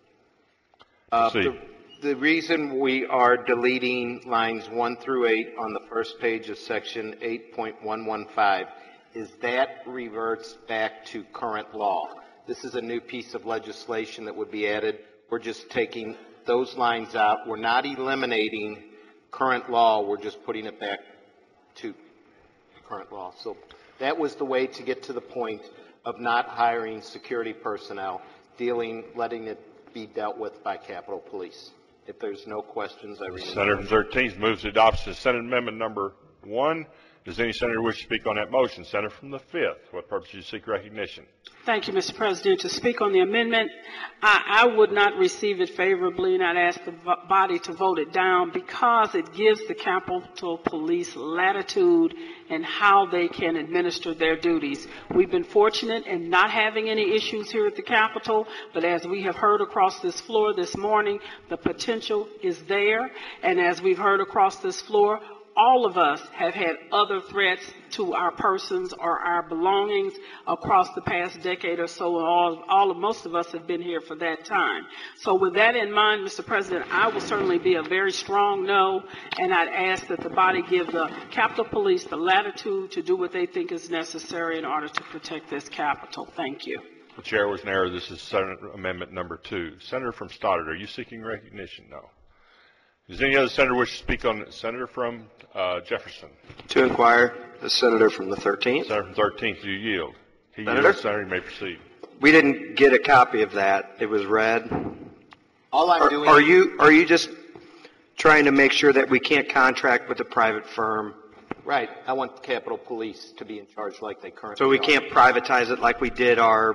The reason we are deleting lines 1 through 8 on the first page of section 8.115 is that reverts back to current law. This is a new piece of legislation that would be added. We're just taking those lines out. We're not eliminating current law. We're just putting it back to current law. So that was the way to get to the point of not hiring security personnel, letting it be dealt with by Capitol Police. If there's no questions, I read. Senator from the 13th moves to adoption of Senate Amendment number 1. Is Does any senator wish to speak on that motion? Senator from the 5th. What purpose do you seek recognition? Thank you, Mr. President. To speak on the amendment, I would not receive it favorably, and I'd ask the body to vote it down because it gives the Capitol Police latitude in how they can administer their duties. We've been fortunate in not having any issues here at the Capitol, but as we have heard across this floor this morning, the potential is there, and as we've heard across this floor, all of us have had other threats to our persons or our belongings across the past decade or so. Most of us have been here for that time. So with that in mind, Mr. President, I will certainly be a very strong no, and I'd ask that the body give the Capitol Police the latitude to do what they think is necessary in order to protect this Capitol. Thank you. The chair was in error. This is Senate Amendment number 2. Senator from Stoddard, are you seeking recognition? No. Does any other senator wish to speak on it? Senator from Jefferson? To inquire, the senator from the 13th. Senator from 13th, do you yield? He Senator? yields. Senator, you may proceed. We didn't get a copy of that. It was read. All I'm doing. Are you just trying to make sure that we can't contract with a private firm? Right. I want the Capitol Police to be in charge like they currently So we are. can't privatize it like we did our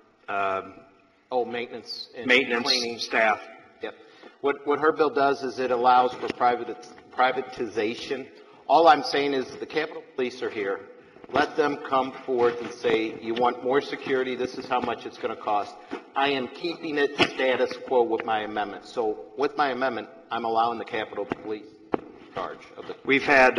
maintenance and maintenance cleaning staff. Yep. What her bill does is it allows for privatization. All I'm saying is the Capitol Police are here. Let them come forth and say, you want more security, this is how much it's going to cost. I am keeping it status quo with my amendment. So with my amendment, I'm allowing the Capitol Police in charge of the... We've had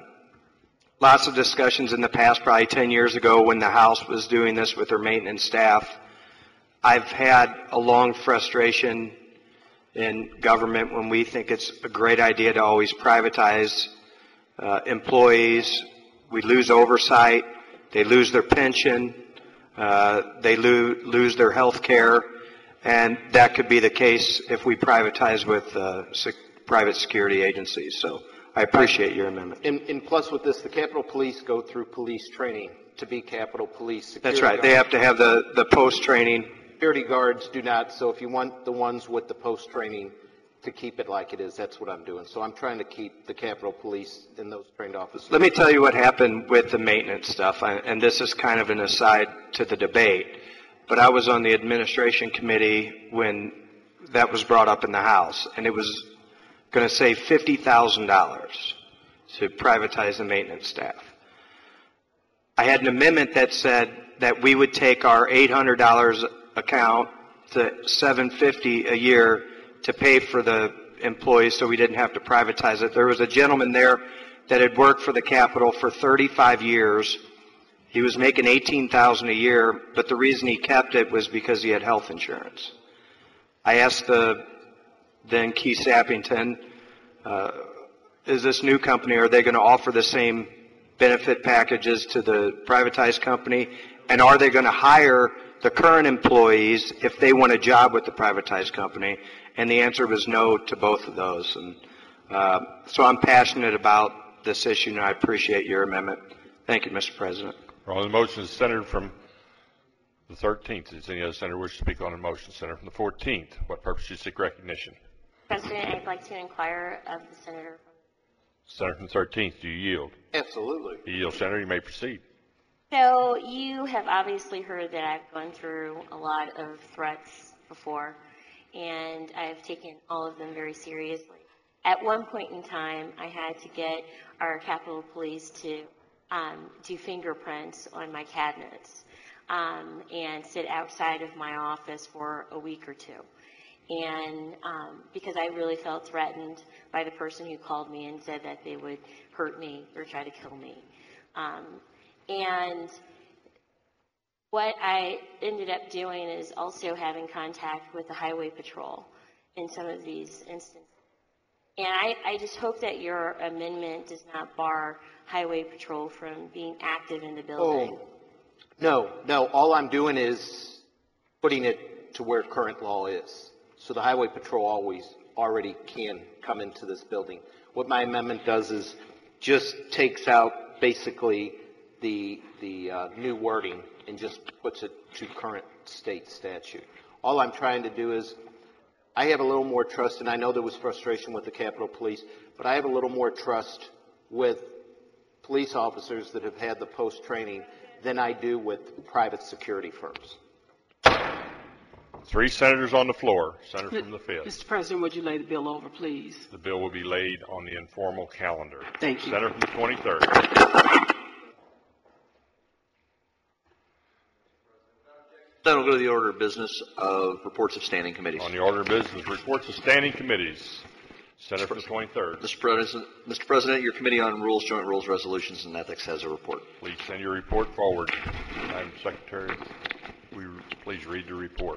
lots of discussions in the past, probably 10 years ago when the House was doing this with their maintenance staff. I've had a long frustration in government when we think it's a great idea to always privatize employees. We lose oversight. They lose their pension. They lose their health care. And that could be the case if we privatize with private security agencies. So I appreciate your amendment. And plus with this, the Capitol Police go through police training to be Capitol Police. Security That's right. They have to have the post-training. Security guards do not. So if you want the ones with the post-training to keep it like it is, that's what I'm doing. So I'm trying to keep the Capitol Police and those trained officers. Let me tell you what happened with the maintenance stuff, and this is kind of an aside to the debate, but I was on the administration committee when that was brought up in the House, and it was going to save $50,000 to privatize the maintenance staff. I had an amendment that said that we would take our $800 account to $750 a year to pay for the employees so we didn't have to privatize it. There was a gentleman there that had worked for the Capitol for 35 years. He was making $18,000 a year, but the reason he kept it was because he had health insurance. I asked then Keith Sappington, is this new company, are they going to offer the same benefit packages to the privatized company? And are they going to hire the current employees if they want a job with the privatized company? And the answer was no to both of those. And so I'm passionate about this issue, and I appreciate your amendment. Thank you, Mr. President. On the motion, the senator from the 13th. Does any other senator wish to speak on the motion? Senator from the 14th. What purpose do you seek recognition? President, I'd like to inquire of the senator. Senator from the 13th, do you yield? Absolutely. You yield, Senator. You may proceed. So you have obviously heard that I've gone through a lot of threats before, and I have taken all of them very seriously. At one point in time, I had to get our Capitol Police to do fingerprints on my cabinets and sit outside of my office for a week or two. And because I really felt threatened by the person who called me and said that they would hurt me or try to kill me. And what I ended up doing is also having contact with the Highway Patrol in some of these instances. And I just hope that your amendment does not bar Highway Patrol from being active in the building. Oh, no. All I'm doing is putting it to where current law is. So the Highway Patrol already can come into this building. What my amendment does is just takes out basically the new wording and just puts it to current state statute. All I'm trying to do is, I have a little more trust, and I know there was frustration with the Capitol Police, but I have a little more trust with police officers that have had the post-training than I do with private security firms. 3 senators on the floor. Senator from the 5th. Mr. President, would you lay the bill over, please? The bill will be laid on the informal calendar. Thank you. Senator from the 23rd. Then we'll go to the order of business of reports of standing committees. On the order of business, reports of standing committees. Senator from the 23rd. Mr. President, your Committee on Rules, Joint Rules, Resolutions, and Ethics has a report. Please send your report forward. Madam Secretary, please read the report.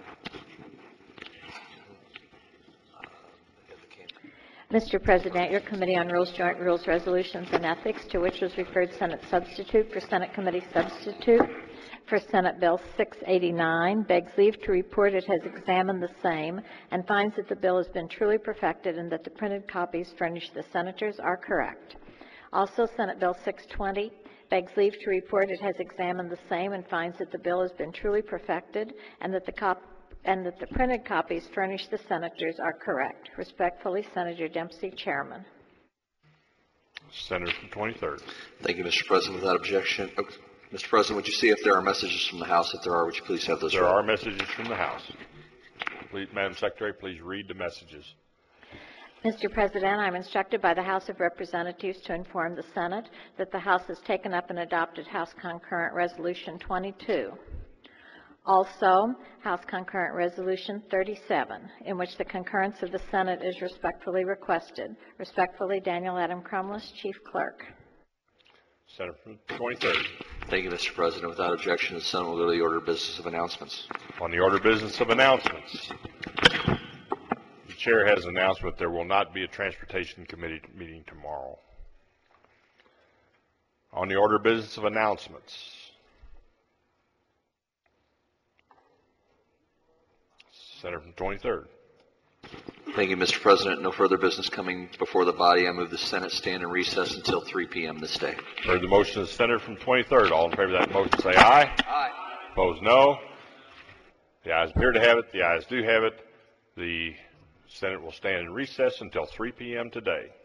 Mr. President, your Committee on Rules, Joint Rules, Resolutions, and Ethics, to which was referred Senate Substitute for Senate Committee Substitute for Senate Bill 689, begs leave to report it has examined the same and finds that the bill has been truly perfected and that the printed copies furnished the senators are correct. Also, Senate Bill 620 begs leave to report it has examined the same and finds that the bill has been truly perfected and that the printed copies furnished the senators are correct. Respectfully, Senator Dempsey, Chairman. Senator from the 23rd. Thank you, Mr. President. Without objection. Mr. President, would you see if there are messages from the House? If there are, would you please have those read? There are messages from the House. Please, Madam Secretary, please read the messages. Mr. President, I'm instructed by the House of Representatives to inform the Senate that the House has taken up and adopted House Concurrent Resolution 22. Also, House Concurrent Resolution 37, in which the concurrence of the Senate is respectfully requested. Respectfully, Daniel Adam Crumless, Chief Clerk. Senator from the 23rd. Thank you, Mr. President. Without objection, the Senate will go to the order of business of announcements. On the order of business of announcements, the Chair has an announcement. There will not be a Transportation Committee meeting tomorrow. On the order of business of announcements, Senator from the 23rd. Thank you, Mr. President. No further business coming before the body. I move the Senate stand in recess until 3 p.m. this day. Heard the motion of the Senator from the 23rd. All in favor of that motion say aye. Aye. Opposed, no. The ayes appear to have it. The ayes do have it. The Senate will stand in recess until 3 p.m. today.